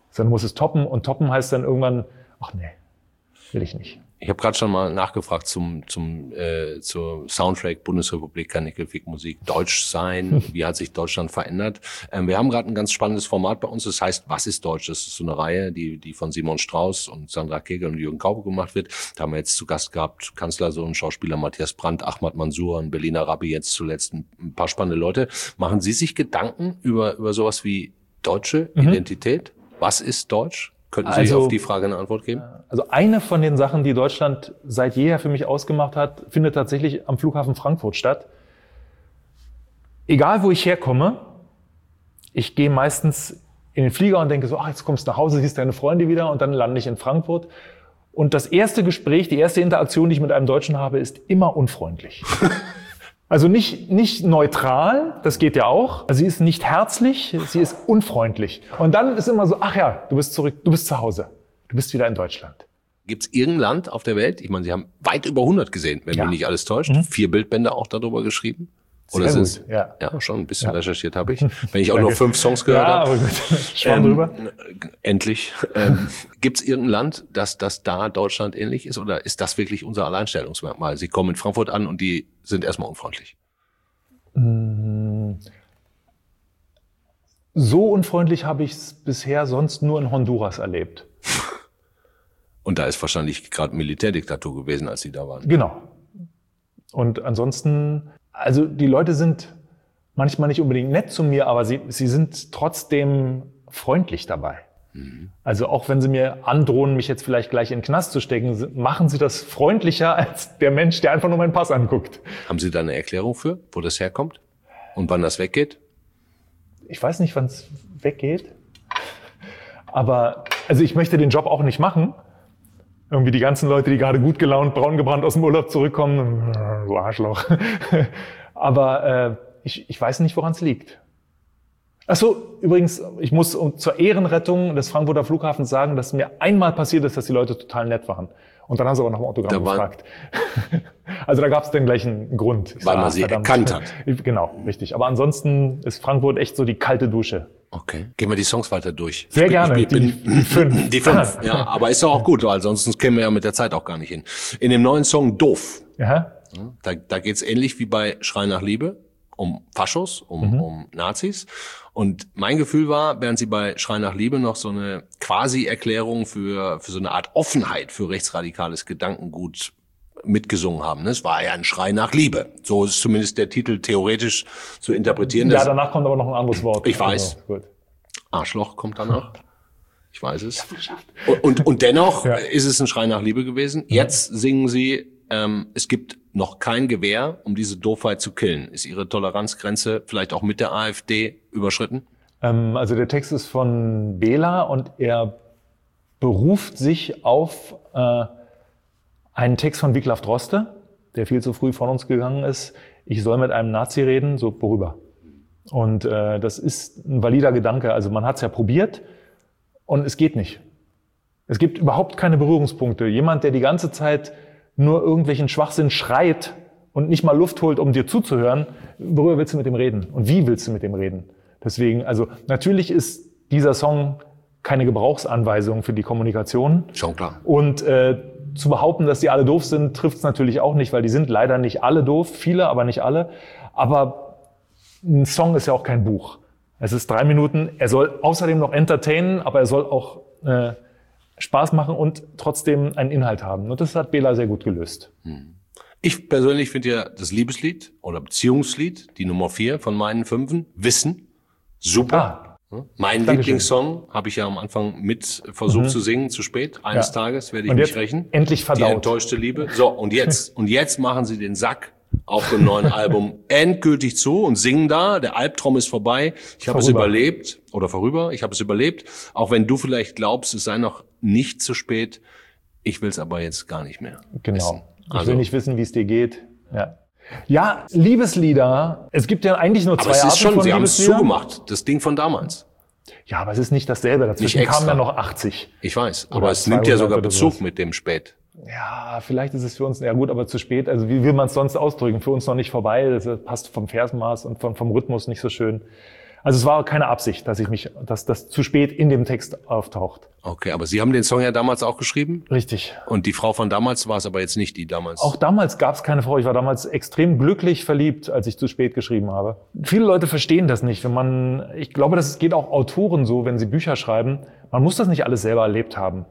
Sondern muss es toppen und toppen heißt dann irgendwann, ach nee, will ich nicht. Ich habe gerade schon mal nachgefragt zum zum äh, zur Soundtrack Bundesrepublik Kanickelfick Musik Deutsch sein. Wie hat sich Deutschland verändert? Ähm, wir haben gerade ein ganz spannendes Format bei uns. Das heißt, was ist Deutsch? Das ist so eine Reihe, die die von Simon Strauß und Sandra Kegel und Jürgen Kaube gemacht wird. Da haben wir jetzt zu Gast gehabt Kanzlersohn, Schauspieler Matthias Brandt, Ahmad Mansour, ein Berliner Rabbi, jetzt zuletzt ein, ein paar spannende Leute. Machen Sie sich Gedanken über über sowas wie deutsche mhm. Identität? Was ist Deutsch? Könnten Sie also, auf die Frage eine Antwort geben? Also eine von den Sachen, die Deutschland seit jeher für mich ausgemacht hat, findet tatsächlich am Flughafen Frankfurt statt. Egal, wo ich herkomme, ich gehe meistens in den Flieger und denke so, ach, jetzt kommst du nach Hause, siehst deine Freunde wieder und dann lande ich in Frankfurt. Und das erste Gespräch, die erste Interaktion, die ich mit einem Deutschen habe, ist immer unfreundlich. Also nicht, nicht neutral, das geht ja auch. Also sie ist nicht herzlich, sie ist unfreundlich. Und dann ist immer so, ach ja, du bist zurück, du bist zu Hause. Du bist wieder in Deutschland. Gibt es irgendein Land auf der Welt? Ich meine, Sie haben weit über hundert gesehen, wenn ja. mich nicht alles täuscht. Mhm. Vier Bildbände auch darüber geschrieben. Oder Sehr sind gut, ja. ja schon ein bisschen ja. recherchiert habe ich. Wenn ich auch nur fünf Songs gehört ja, habe. Aber gut. Schwamm ähm, drüber. Endlich. Ähm, Gibt es irgendein Land, das, das da Deutschland ähnlich ist? Oder ist das wirklich unser Alleinstellungsmerkmal? Sie kommen in Frankfurt an und die sind erstmal unfreundlich. So unfreundlich habe ich es bisher sonst nur in Honduras erlebt. Und da ist wahrscheinlich gerade Militärdiktatur gewesen, als Sie da waren. Genau. Und ansonsten, also die Leute sind manchmal nicht unbedingt nett zu mir, aber sie, sie sind trotzdem freundlich dabei. Mhm. Also auch wenn sie mir androhen, mich jetzt vielleicht gleich in den Knast zu stecken, machen sie das freundlicher als der Mensch, der einfach nur meinen Pass anguckt. Haben Sie da eine Erklärung für, wo das herkommt und wann das weggeht? Ich weiß nicht, wann es weggeht. Aber also ich möchte den Job auch nicht machen. Irgendwie die ganzen Leute, die gerade gut gelaunt, braun gebrannt aus dem Urlaub zurückkommen, so Arschloch. Aber äh, ich, ich weiß nicht, woran es liegt. Ach so, übrigens, ich muss zur Ehrenrettung des Frankfurter Flughafens sagen, dass mir einmal passiert ist, dass die Leute total nett waren. Und dann haben sie aber nach dem Autogramm gefragt. Also da gab es dann gleich einen Grund. Weil man sie erkannt hat. Genau, richtig. Aber ansonsten ist Frankfurt echt so die kalte Dusche. Okay. Gehen wir die Songs weiter durch. Sehr ich, gerne. Ich, ich bin, die, die fünf. Die fünf, ja. Aber ist doch auch gut, weil sonst kämen wir ja mit der Zeit auch gar nicht hin. In dem neuen Song Doof, ja. da, da geht's ähnlich wie bei Schrei nach Liebe um Faschos, um, mhm. um Nazis. Und mein Gefühl war, während Sie bei Schrei nach Liebe noch so eine Quasi-Erklärung für, für so eine Art Offenheit für rechtsradikales Gedankengut mitgesungen haben. Es war ja ein Schrei nach Liebe. So ist zumindest der Titel theoretisch zu interpretieren. Ja, danach kommt aber noch ein anderes Wort. Ich weiß. Also, gut. Arschloch kommt danach. Ich weiß es. Und, und, und dennoch ja. ist es ein Schrei nach Liebe gewesen. Jetzt singen Sie, ähm, es gibt noch kein Gewehr, um diese Doofheit zu killen. Ist Ihre Toleranzgrenze vielleicht auch mit der AfD überschritten? Ähm, also der Text ist von Bela und er beruft sich auf äh, einen Text von Wiglaf Droste, der viel zu früh von uns gegangen ist. Ich soll mit einem Nazi reden, so worüber? Und äh, das ist ein valider Gedanke. Also man hat es ja probiert und es geht nicht. Es gibt überhaupt keine Berührungspunkte. Jemand, der die ganze Zeit nur irgendwelchen Schwachsinn schreit und nicht mal Luft holt, um dir zuzuhören, worüber willst du mit dem reden? Und wie willst du mit dem reden? Deswegen, also natürlich ist dieser Song keine Gebrauchsanweisung für die Kommunikation. Schon klar. Und äh, zu behaupten, dass die alle doof sind, trifft es natürlich auch nicht, weil die sind leider nicht alle doof, viele, aber nicht alle. Aber ein Song ist ja auch kein Buch. Es ist drei Minuten. Er soll außerdem noch entertainen, aber er soll auch äh, Spaß machen und trotzdem einen Inhalt haben. Und das hat Bela sehr gut gelöst. Ich persönlich finde ja das Liebeslied oder Beziehungslied, die Nummer vier von meinen Fünfen, Wissen, super. Ah, mein Dankeschön. Lieblingssong habe ich ja am Anfang mit versucht mhm. zu singen, zu spät. Eines ja. Tages werde ich und mich jetzt rächen. Endlich verdaut. Die enttäuschte Liebe. So, und jetzt, und jetzt machen sie den Sack auf dem neuen Album endgültig zu und singen da. Der Albtraum ist vorbei. Ich habe es überlebt. Oder vorüber. Ich habe es überlebt. Auch wenn du vielleicht glaubst, es sei noch nicht zu spät. Ich will es aber jetzt gar nicht mehr Genau. wissen. Ich Also, will nicht wissen, wie es dir geht. Ja. Ja, Liebeslieder. Es gibt ja eigentlich nur zwei aber es Arten ist schon, von sie haben es Liebesliedern. zugemacht. Das Ding von damals. Ja, aber es ist nicht dasselbe. Dazwischen Nicht extra. kamen ja noch achtzig. Ich weiß. Oder Aber es nimmt ja sogar zweihundert oder Bezug sowas. mit dem Spät. Ja, vielleicht ist es für uns, ja gut, aber zu spät. Also wie will man es sonst ausdrücken? Für uns noch nicht vorbei. Das passt vom Versmaß und vom, vom Rhythmus nicht so schön. Also es war keine Absicht, dass ich mich, dass das zu spät in dem Text auftaucht. Okay, aber Sie haben den Song ja damals auch geschrieben? Richtig. Und die Frau von damals war es aber jetzt nicht die damals? Auch damals gab es keine Frau. Ich war damals extrem glücklich verliebt, als ich zu spät geschrieben habe. Viele Leute verstehen das nicht. Wenn man, ich glaube, das geht auch Autoren so, wenn sie Bücher schreiben. Man muss das nicht alles selber erlebt haben.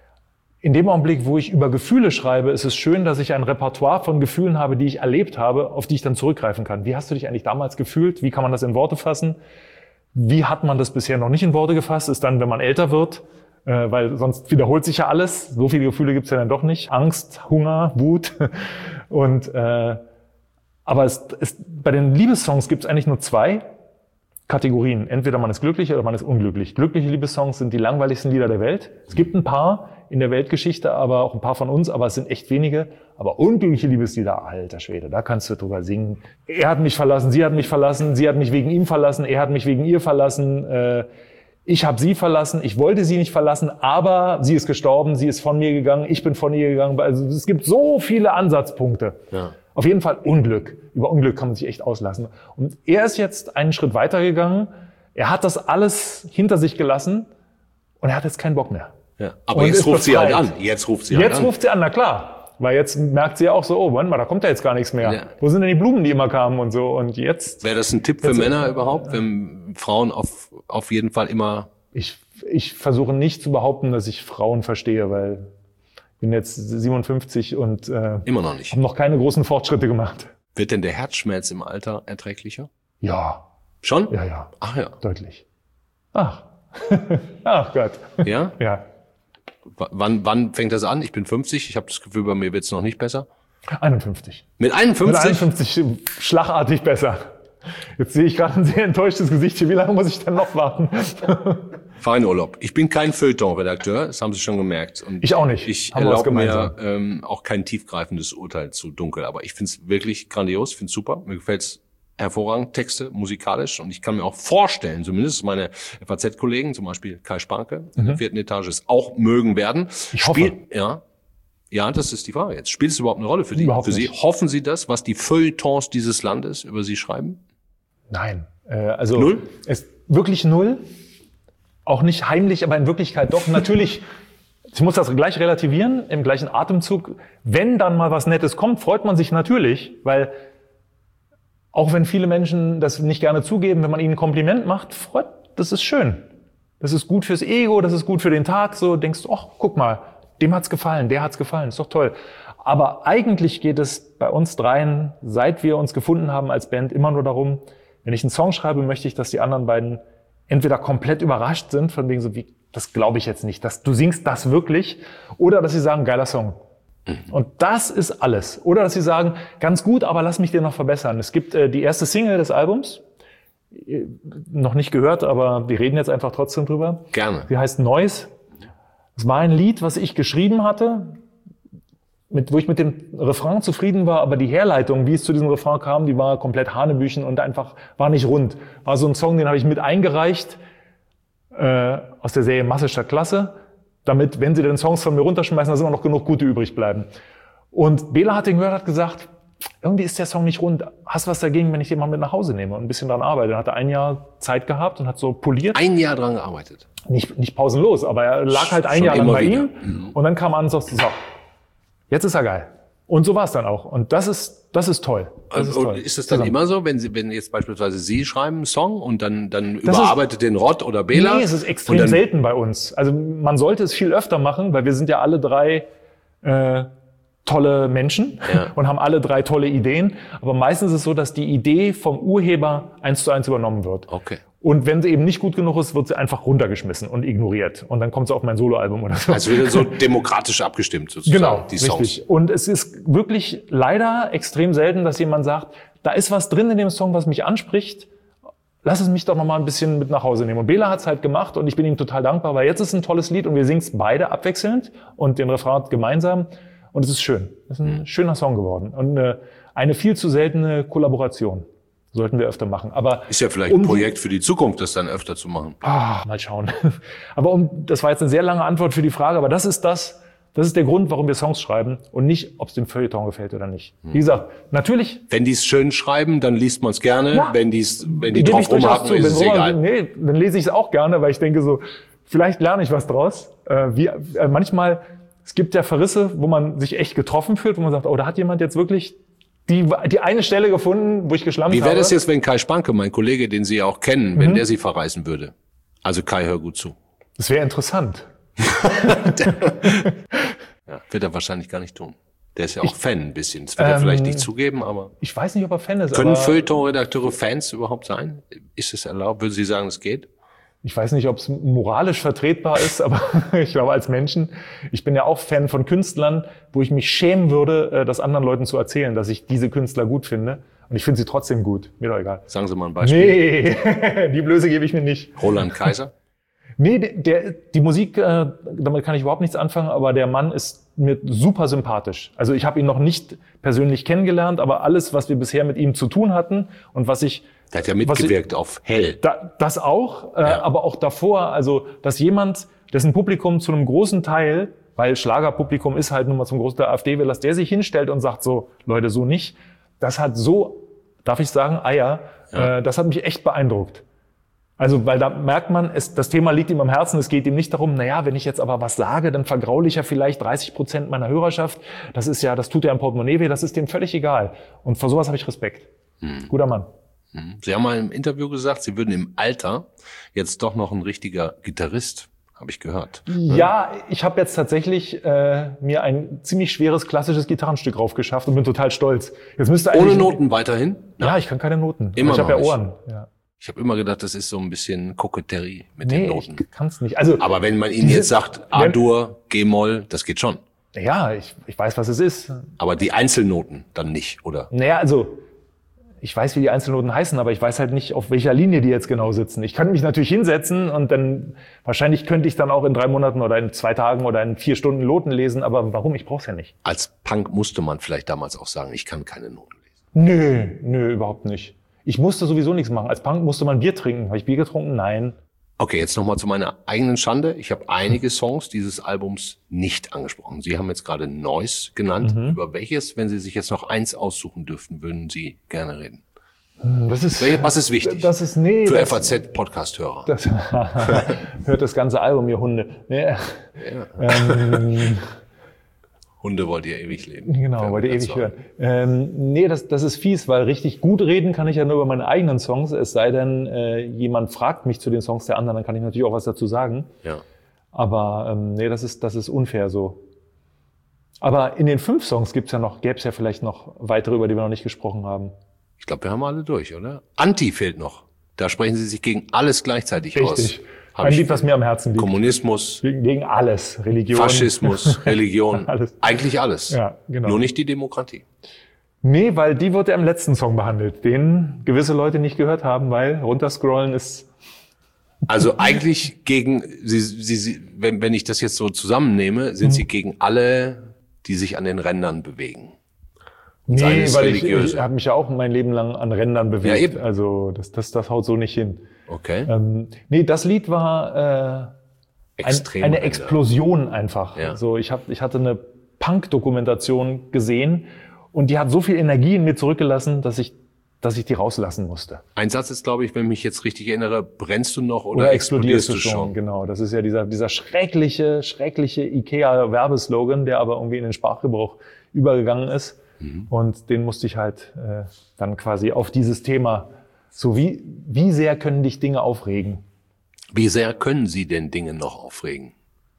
In dem Augenblick, wo ich über Gefühle schreibe, ist es schön, dass ich ein Repertoire von Gefühlen habe, die ich erlebt habe, auf die ich dann zurückgreifen kann. Wie hast du dich eigentlich damals gefühlt? Wie kann man das in Worte fassen? Wie hat man das bisher noch nicht in Worte gefasst? Ist dann, wenn man älter wird, äh, weil sonst wiederholt sich ja alles. So viele Gefühle gibt's ja dann doch nicht. Angst, Hunger, Wut. Und äh, aber es, es, bei den Liebessongs gibt's eigentlich nur zwei Kategorien. Entweder man ist glücklich oder man ist unglücklich. Glückliche Liebessongs sind die langweiligsten Lieder der Welt. Es gibt ein paar in der Weltgeschichte, aber auch ein paar von uns, aber es sind echt wenige. Aber unglückliche Liebeslieder, alter Schwede, da kannst du drüber singen. Er hat mich verlassen, sie hat mich verlassen, sie hat mich wegen ihm verlassen, er hat mich wegen ihr verlassen, äh, ich habe sie verlassen, ich wollte sie nicht verlassen, aber sie ist gestorben, sie ist von mir gegangen, ich bin von ihr gegangen. Also es gibt so viele Ansatzpunkte. Ja. Auf jeden Fall Unglück. Über Unglück kann man sich echt auslassen. Und er ist jetzt einen Schritt weiter gegangen. Er hat das alles hinter sich gelassen und er hat jetzt keinen Bock mehr. Ja. Aber und jetzt ruft sie halt an. Jetzt ruft sie halt jetzt an. Jetzt ruft sie an, na klar. Weil jetzt merkt sie ja auch so, oh, Mann, da kommt ja jetzt gar nichts mehr. Ja. Wo sind denn die Blumen, die immer kamen und so? Und jetzt. Wäre das ein Tipp für Männer äh, überhaupt, wenn Frauen auf, auf jeden Fall immer. Ich, ich versuche nicht zu behaupten, dass ich Frauen verstehe, weil ich bin jetzt siebenundfünfzig und äh, immer noch nicht. Habe noch keine großen Fortschritte gemacht. Wird denn der Herzschmerz im Alter erträglicher? Ja. Schon? Ja, ja. Ach ja. Deutlich. Ach. Ach Gott. Ja? Ja. W- wann, wann fängt das an? Ich bin fünfzig. Ich habe das Gefühl, bei mir wird's noch nicht besser. einundfünfzig. Mit einundfünfzig? Mit einundfünfzig schlagartig besser. Jetzt sehe ich gerade ein sehr enttäuschtes Gesicht hier. Wie lange muss ich denn noch warten? Fahr in Urlaub. Ich bin kein Feuilleton-Redakteur, das haben Sie schon gemerkt. Und ich auch nicht. Ich erlaube mir ähm, auch kein tiefgreifendes Urteil zu dunkel. Aber ich finde es wirklich grandios, finde es super. Mir gefällt's hervorragend, Texte, musikalisch. Und ich kann mir auch vorstellen, zumindest meine F A Z-Kollegen, zum Beispiel Kai Spanke, mhm. in der vierten Etage, es auch mögen werden. Ich hoffe. Spiel, ja, ja, das ist die Frage jetzt. Spielt es überhaupt eine Rolle für, die, überhaupt für Sie? Nicht. Hoffen Sie das, was die Feuilletons dieses Landes über Sie schreiben? Nein. Äh, also Null? Es, wirklich null. Auch nicht heimlich, aber in Wirklichkeit doch. Natürlich, ich muss das gleich relativieren, im gleichen Atemzug. Wenn dann mal was Nettes kommt, freut man sich natürlich, weil auch wenn viele Menschen das nicht gerne zugeben, wenn man ihnen ein Kompliment macht, freut, das ist schön. Das ist gut fürs Ego, das ist gut für den Tag. So denkst du, ach, guck mal, dem hat's gefallen, der hat's gefallen, ist doch toll. Aber eigentlich geht es bei uns dreien, seit wir uns gefunden haben als Band, immer nur darum, wenn ich einen Song schreibe, möchte ich, dass die anderen beiden entweder komplett überrascht sind, von wegen so, wie, das glaube ich jetzt nicht, dass du singst das wirklich, oder dass sie sagen, geiler Song. Und das ist alles. Oder dass sie sagen, ganz gut, aber lass mich dir noch verbessern. Es gibt äh, die erste Single des Albums, äh, noch nicht gehört, aber wir reden jetzt einfach trotzdem drüber. Gerne. Sie heißt Noise. Es war ein Lied, was ich geschrieben hatte, mit, wo ich mit dem Refrain zufrieden war, aber die Herleitung, wie es zu diesem Refrain kam, die war komplett hanebüchen und einfach war nicht rund. War so ein Song, den habe ich mit eingereicht äh, aus der Serie Masse statt Klasse, damit, wenn sie den Songs von mir runterschmeißen, dass immer noch genug gute übrig bleiben. Und Bela hat den gehört, hat gesagt, irgendwie ist der Song nicht rund. Hast du was dagegen, wenn ich den mal mit nach Hause nehme und ein bisschen dran arbeite? Dann hat er ein Jahr Zeit gehabt und hat so poliert. Ein Jahr dran gearbeitet? Nicht, nicht pausenlos, aber er lag halt ein Schon Jahr lang bei wieder. ihm. Mhm. Und dann kam er an und sagte, so, jetzt ist er geil. Und so war es dann auch. Und das ist, das ist toll. Das ist, und toll. ist es dann Zusammen. immer so, wenn Sie, wenn jetzt beispielsweise Sie schreiben einen Song und dann, dann Das überarbeitet den Rott oder Bela? Nee, es ist extrem dann, selten bei uns. Also man sollte es viel öfter machen, weil wir sind ja alle drei äh, tolle Menschen Ja. und haben alle drei tolle Ideen. Aber meistens ist es so, dass die Idee vom Urheber eins zu eins übernommen wird. Okay. Und wenn sie eben nicht gut genug ist, wird sie einfach runtergeschmissen und ignoriert. Und dann kommt sie auf mein Soloalbum oder so. Also wieder so demokratisch abgestimmt sozusagen, Genau, die Songs. richtig. Und es ist wirklich leider extrem selten, dass jemand sagt, da ist was drin in dem Song, was mich anspricht. Lass es mich doch noch mal ein bisschen mit nach Hause nehmen. Und Bela hat es halt gemacht und ich bin ihm total dankbar, weil jetzt ist ein tolles Lied und wir singen es beide abwechselnd und den Refrain gemeinsam. Und es ist schön. Es ist ein mhm. schöner Song geworden. Und eine, eine viel zu seltene Kollaboration. Sollten wir öfter machen. Aber ist ja vielleicht um ein Projekt für die Zukunft, das dann öfter zu machen. Ah, mal schauen. Aber um, das war jetzt eine sehr lange Antwort für die Frage, aber das ist das, Das ist der Grund, warum wir Songs schreiben und nicht, ob es dem Feuilleton gefällt oder nicht. Hm. Wie gesagt, natürlich. Wenn die es schön schreiben, dann liest man es gerne. Ja. Wenn, die's, wenn die Gebe drauf ich durchaus rumhaken, zu. ist Wenn es Roman- egal. Nee, dann lese ich es auch gerne, weil ich denke so, vielleicht lerne ich was draus. Äh, wie, äh, manchmal, es gibt ja Verrisse, wo man sich echt getroffen fühlt, wo man sagt, oh, da hat jemand jetzt wirklich die, die eine Stelle gefunden, wo ich geschlammt habe. Wie wäre das jetzt, wenn Kai Spanke, mein Kollege, den Sie ja auch kennen, mhm. wenn der Sie verreisen würde? Also Kai, hör gut zu. Das wäre interessant. Ja, wird er wahrscheinlich gar nicht tun. Der ist ja auch ich, Fan ein bisschen. Das wird ähm, er vielleicht nicht zugeben, aber... Ich weiß nicht, ob er Fan ist. Können aber Feuilleton-Redakteure Fans überhaupt sein? Ist es erlaubt? Würden Sie sagen, es geht? Ich weiß nicht, ob es moralisch vertretbar ist, aber ich glaube, als Menschen, ich bin ja auch Fan von Künstlern, wo ich mich schämen würde, das anderen Leuten zu erzählen, dass ich diese Künstler gut finde. Und ich finde sie trotzdem gut. Mir doch egal. Sagen Sie mal ein Beispiel. Nee, die Blöße gebe ich mir nicht. Roland Kaiser? Nee, der, die Musik, äh, damit kann ich überhaupt nichts anfangen, aber der Mann ist mir super sympathisch. Also ich habe ihn noch nicht persönlich kennengelernt, aber alles, was wir bisher mit ihm zu tun hatten und was ich... Der hat ja mitgewirkt ich, auf Hell. Da, das auch, äh, ja. aber auch davor, also dass jemand, dessen Publikum zu einem großen Teil, weil Schlagerpublikum ist halt nun mal zum Großteil AfD, will, dass der sich hinstellt und sagt so, Leute, so nicht. Das hat so, darf ich sagen, Eier, ja. äh, das hat mich echt beeindruckt. Also, weil da merkt man, es, das Thema liegt ihm am Herzen. Es geht ihm nicht darum, naja, wenn ich jetzt aber was sage, dann vergraule ich ja vielleicht dreißig Prozent meiner Hörerschaft. Das ist ja, das tut ja im Portemonnaie weh, das ist dem völlig egal. Und vor sowas habe ich Respekt. Hm. Guter Mann. Hm. Sie haben mal im Interview gesagt, Sie würden im Alter jetzt doch noch ein richtiger Gitarrist, habe ich gehört. Ja, ich habe jetzt tatsächlich äh, mir ein ziemlich schweres klassisches Gitarrenstück raufgeschafft und bin total stolz. Jetzt müsste Ohne Noten weiterhin? Ja, ich kann keine Noten. Immer ich habe ja nicht. Ohren. Ja. Ich habe immer gedacht, das ist so ein bisschen Koketterie mit nee, den Noten. Ich kann's nicht. Also, aber wenn man Ihnen diese, jetzt sagt, A-Dur, G-Moll, das geht schon. Ja, ich, ich weiß, was es ist. Aber die Einzelnoten dann nicht, oder? Naja, also ich weiß, wie die Einzelnoten heißen, aber ich weiß halt nicht, auf welcher Linie die jetzt genau sitzen. Ich könnte mich natürlich hinsetzen und dann, wahrscheinlich könnte ich dann auch in drei Monaten oder in zwei Tagen oder in vier Stunden Noten lesen, aber warum? Ich brauch's ja nicht. Als Punk musste man vielleicht damals auch sagen, ich kann keine Noten lesen. Nö, nö, überhaupt nicht. Ich musste sowieso nichts machen. Als Punk musste man Bier trinken. Habe ich Bier getrunken? Nein. Okay, jetzt nochmal zu meiner eigenen Schande. Ich habe einige Songs dieses Albums nicht angesprochen. Sie haben jetzt gerade Noise genannt. Mhm. Über welches, wenn Sie sich jetzt noch eins aussuchen dürften, würden Sie gerne reden? Das ist, was ist wichtig? Das ist, nee, für das, F A Z-Podcast-Hörer. Das, hört das ganze Album, ihr Hunde. Nee, ja. ähm, Hunde wollt ihr ewig leben. Genau, wollt ihr ewig hören. Ähm, nee, das, das ist fies, weil richtig gut reden kann ich ja nur über meine eigenen Songs. Es sei denn, äh, jemand fragt mich zu den Songs der anderen, dann kann ich natürlich auch was dazu sagen. Ja. Aber ähm, nee, das ist, das ist unfair so. Aber in den fünf Songs gibt's ja noch, gäbe es ja vielleicht noch weitere, über die wir noch nicht gesprochen haben. Ich glaube, wir haben alle durch, oder? Anti fehlt noch. Da sprechen Sie sich gegen alles gleichzeitig Richtig. aus. Richtig. Ein Lied, was mir am Herzen liegt. Kommunismus. Gegen, gegen alles. Religion. Faschismus, Religion. alles. Eigentlich alles. Ja, genau. Nur nicht die Demokratie. Nee, weil die wurde ja im letzten Song behandelt, den gewisse Leute nicht gehört haben, weil runterscrollen ist... Also eigentlich gegen, Sie, Sie, Sie, wenn, wenn ich das jetzt so zusammennehme, sind mhm. Sie gegen alle, die sich an den Rändern bewegen. Nee, weil ich, ich habe mich ja auch mein Leben lang an Rändern bewegt. Ja, eben. Also das, das, das haut so nicht hin. Okay. Ähm, nee, das Lied war äh, ein, eine Explosion einfach. Ja. So, ich, hab, ich hatte eine Punk-Dokumentation gesehen und die hat so viel Energie in mir zurückgelassen, dass ich, dass ich die rauslassen musste. Ein Satz ist, glaube ich, wenn ich mich jetzt richtig erinnere, brennst du noch oder, oder explodierst, explodierst du schon? schon? Genau, das ist ja dieser, dieser schreckliche, schreckliche Ikea-Werbeslogan, der aber irgendwie in den Sprachgebrauch übergegangen ist. Mhm. Und den musste ich halt äh, dann quasi auf dieses Thema, so wie, wie sehr können dich Dinge aufregen? Wie sehr können Sie denn Dinge noch aufregen?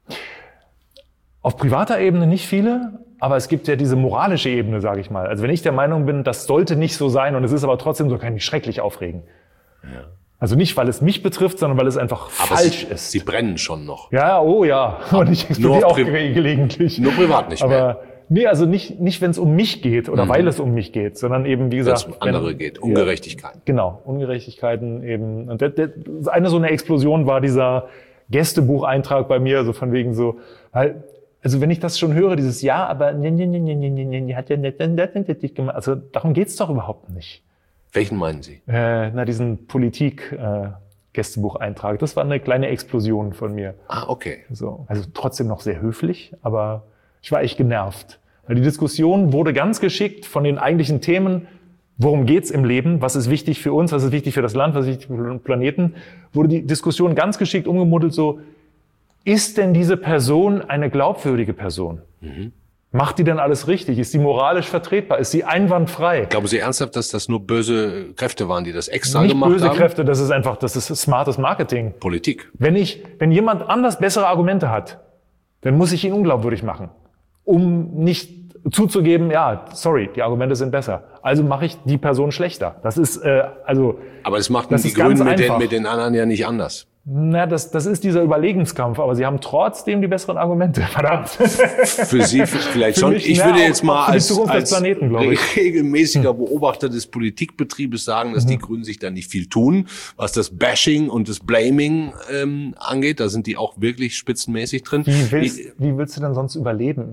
Auf privater Ebene nicht viele, aber es gibt ja diese moralische Ebene, sage ich mal. Also wenn ich der Meinung bin, das sollte nicht so sein und es ist aber trotzdem so, kann ich mich schrecklich aufregen. Ja. Also nicht, weil es mich betrifft, sondern weil es einfach aber falsch Sie, ist. Sie brennen schon noch. Ja, oh ja. Und ich explodiere auch ge- gelegentlich. Nur privat nicht aber mehr. Nee, also nicht, nicht wenn es um mich geht oder mhm. weil es um mich geht, sondern eben, wie gesagt... Wenn es um andere wenn, geht, Ungerechtigkeiten. Ja, genau, Ungerechtigkeiten eben. Und der, der, eine so eine Explosion war dieser Gästebucheintrag bei mir, so von wegen so... Weil, also wenn ich das schon höre, dieses Ja, aber nee, nee, nee, nee, nee, nee, nee, hat ja nicht, nicht gemacht. Also darum geht's doch überhaupt nicht. Welchen meinen Sie? Äh, na, diesen Politik-Gästebucheintrag. Äh, das war eine kleine Explosion von mir. Ah, okay. So, also trotzdem noch sehr höflich, aber... Ich war echt genervt. Weil die Diskussion wurde ganz geschickt von den eigentlichen Themen, worum geht's im Leben, was ist wichtig für uns, was ist wichtig für das Land, was ist wichtig für den Planeten, wurde die Diskussion ganz geschickt umgemuddelt so, ist denn diese Person eine glaubwürdige Person? Mhm. Macht die denn alles richtig? Ist sie moralisch vertretbar? Ist sie einwandfrei? Glauben Sie ernsthaft, dass das nur böse Kräfte waren, die das extra Nicht gemacht haben? Nicht böse Kräfte, das ist einfach, das ist smartes Marketing. Politik. Wenn ich, wenn jemand anders bessere Argumente hat, dann muss ich ihn unglaubwürdig machen, um nicht zuzugeben, ja, sorry, die Argumente sind besser. Also mache ich die Person schlechter. Das ist, äh, also. Aber das machten das die Grünen mit den, mit den anderen ja nicht anders. Na, das, das ist dieser Überlegenskampf, aber sie haben trotzdem die besseren Argumente. Verdammt. Für Sie vielleicht Für schon. mich, ich na, würde auch, jetzt mal auch als, als Planeten, regelmäßiger Beobachter des Politikbetriebes sagen, dass mhm. die Grünen sich da nicht viel tun, was das Bashing und das Blaming ähm, angeht. Da sind die auch wirklich spitzenmäßig drin. Wie willst, ich, wie willst du denn sonst überleben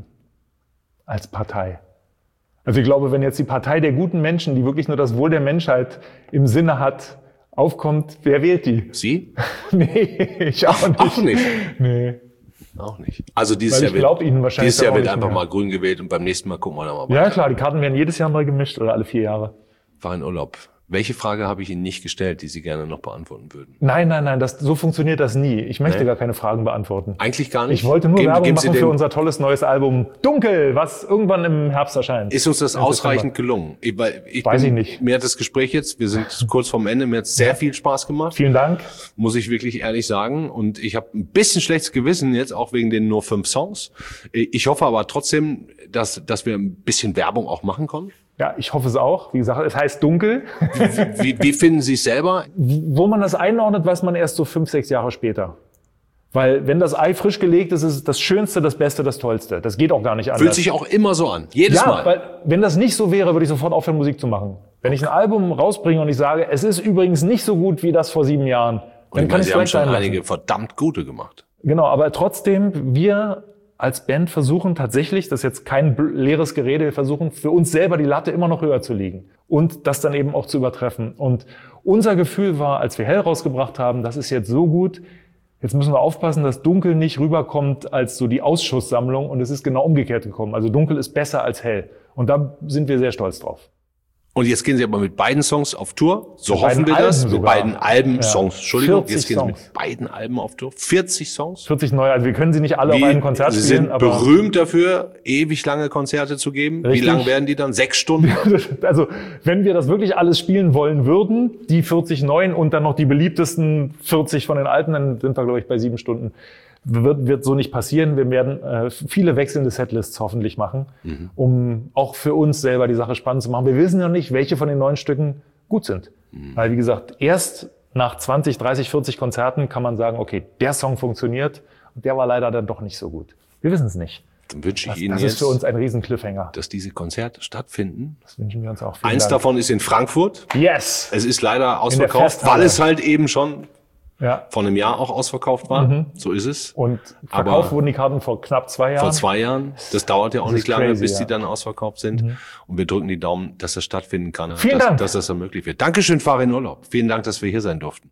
als Partei? Also ich glaube, wenn jetzt die Partei der guten Menschen, die wirklich nur das Wohl der Menschheit im Sinne hat, aufkommt, wer wählt die? Sie? Nee, ich auch nicht. Auch nicht? Nee. Auch nicht. Also dieses Weil ich Jahr wird, Ihnen wahrscheinlich dieses Jahr wird nicht einfach mehr. mal grün gewählt und beim nächsten Mal gucken wir dann mal weiter. Ja klar, die Karten werden jedes Jahr neu gemischt oder alle vier Jahre. War in Urlaub. Welche Frage habe ich Ihnen nicht gestellt, die Sie gerne noch beantworten würden? Nein, nein, nein, das, so funktioniert das nie. Ich möchte Nee? gar keine Fragen beantworten. Eigentlich gar nicht. Ich wollte nur Geben- Werbung geben Sie machen für den- unser tolles neues Album Dunkel, was irgendwann im Herbst erscheint. Ist uns das Im ausreichend September. gelungen? Ich, weil ich Weiß bin, ich nicht. Mir hat das Gespräch jetzt, wir sind kurz vorm Ende, mir hat es sehr viel Spaß gemacht, Vielen Dank. muss ich wirklich ehrlich sagen. Und ich habe ein bisschen schlechtes Gewissen jetzt, auch wegen den nur fünf Songs. Ich hoffe aber trotzdem, dass, dass wir ein bisschen Werbung auch machen können. Ja, ich hoffe es auch. Wie gesagt, es heißt Dunkel. Wie, wie finden Sie es selber? Wo man das einordnet, weiß man erst so fünf, sechs Jahre später. Weil wenn das Ei frisch gelegt ist, ist es das Schönste, das Beste, das Tollste. Das geht auch gar nicht anders. Fühlt sich auch immer so an. Jedes ja, Mal. weil wenn das nicht so wäre, würde ich sofort aufhören, Musik zu machen. Wenn ich ein Album rausbringe und ich sage, es ist übrigens nicht so gut wie das vor sieben Jahren, Und dann ich kann meine, ich Sie es haben vielleicht schon sein lassen. einige verdammt gute gemacht. Genau, aber trotzdem, wir als Band versuchen tatsächlich, das ist jetzt kein bl- leeres Gerede, wir versuchen für uns selber die Latte immer noch höher zu legen und das dann eben auch zu übertreffen. Und unser Gefühl war, als wir Hell rausgebracht haben, das ist jetzt so gut, jetzt müssen wir aufpassen, dass Dunkel nicht rüberkommt als so die Ausschusssammlung und es ist genau umgekehrt gekommen. Also Dunkel ist besser als Hell und da sind wir sehr stolz drauf. Und jetzt gehen Sie aber mit beiden Songs auf Tour. So Mit hoffen beiden wir das. Alben Mit sogar. beiden Alben, Ja. Songs. Entschuldigung, vierzig jetzt gehen Sie Songs. mit beiden Alben auf Tour. vierzig Songs. vierzig neue, also wir können sie nicht alle auf einem Konzert Sie spielen, sind aber berühmt dafür, ewig lange Konzerte zu geben. Richtig. Wie lang werden die dann? Sechs Stunden? also wenn wir das wirklich alles spielen wollen würden, die vierzig neuen und dann noch die beliebtesten vierzig von den alten, dann sind wir, glaube ich, bei sieben Stunden. Wird, wird so nicht passieren. Wir werden äh, viele wechselnde Setlists hoffentlich machen, mhm. um auch für uns selber die Sache spannend zu machen. Wir wissen ja nicht, welche von den neuen Stücken gut sind. Mhm. Weil, wie gesagt, erst nach zwanzig, dreißig, vierzig Konzerten kann man sagen, okay, der Song funktioniert und der war leider dann doch nicht so gut. Wir wissen es nicht. Dann wünsche ich Das, Ihnen das jetzt, ist für uns ein riesen Cliffhanger. dass diese Konzerte stattfinden. Das wünschen wir uns auch. Vielen Eins Dank. davon ist in Frankfurt. Yes! Es ist leider ausverkauft, Festhalle. weil es halt eben schon Ja. vor einem Jahr auch ausverkauft war. Mhm. So ist es. Und verkauft Aber wurden die Karten vor knapp zwei Jahren. vor zwei Jahren. Das dauert ja auch Das nicht ist lange, crazy, bis ja. die dann ausverkauft sind. Mhm. Und wir drücken die Daumen, dass das stattfinden kann. Vielen dass, Dank. Dass das ermöglicht wird. Dankeschön, Farin Urlaub. Vielen Dank, dass wir hier sein durften.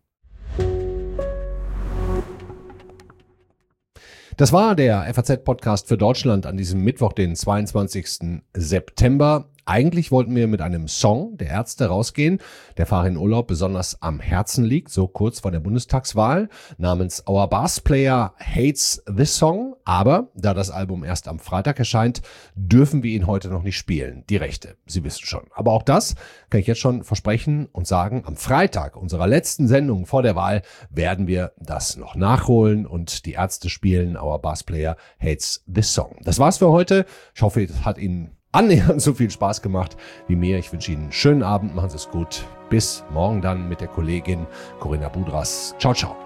Das war der F A Z-Podcast für Deutschland an diesem Mittwoch, den zweiundzwanzigsten September. Eigentlich wollten wir mit einem Song der Ärzte rausgehen, der Farin Urlaub besonders am Herzen liegt, so kurz vor der Bundestagswahl, namens Our Bass Player Hates This Song. Aber da das Album erst am Freitag erscheint, dürfen wir ihn heute noch nicht spielen. Die Rechte, Sie wissen schon. Aber auch das kann ich jetzt schon versprechen und sagen, am Freitag unserer letzten Sendung vor der Wahl werden wir das noch nachholen und die Ärzte spielen Our Bass Player Hates This Song. Das war's für heute. Ich hoffe, es hat Ihnen annähernd so viel Spaß gemacht wie mir. Ich wünsche Ihnen einen schönen Abend. Machen Sie es gut. Bis morgen dann mit der Kollegin Corinna Budras. Ciao, ciao.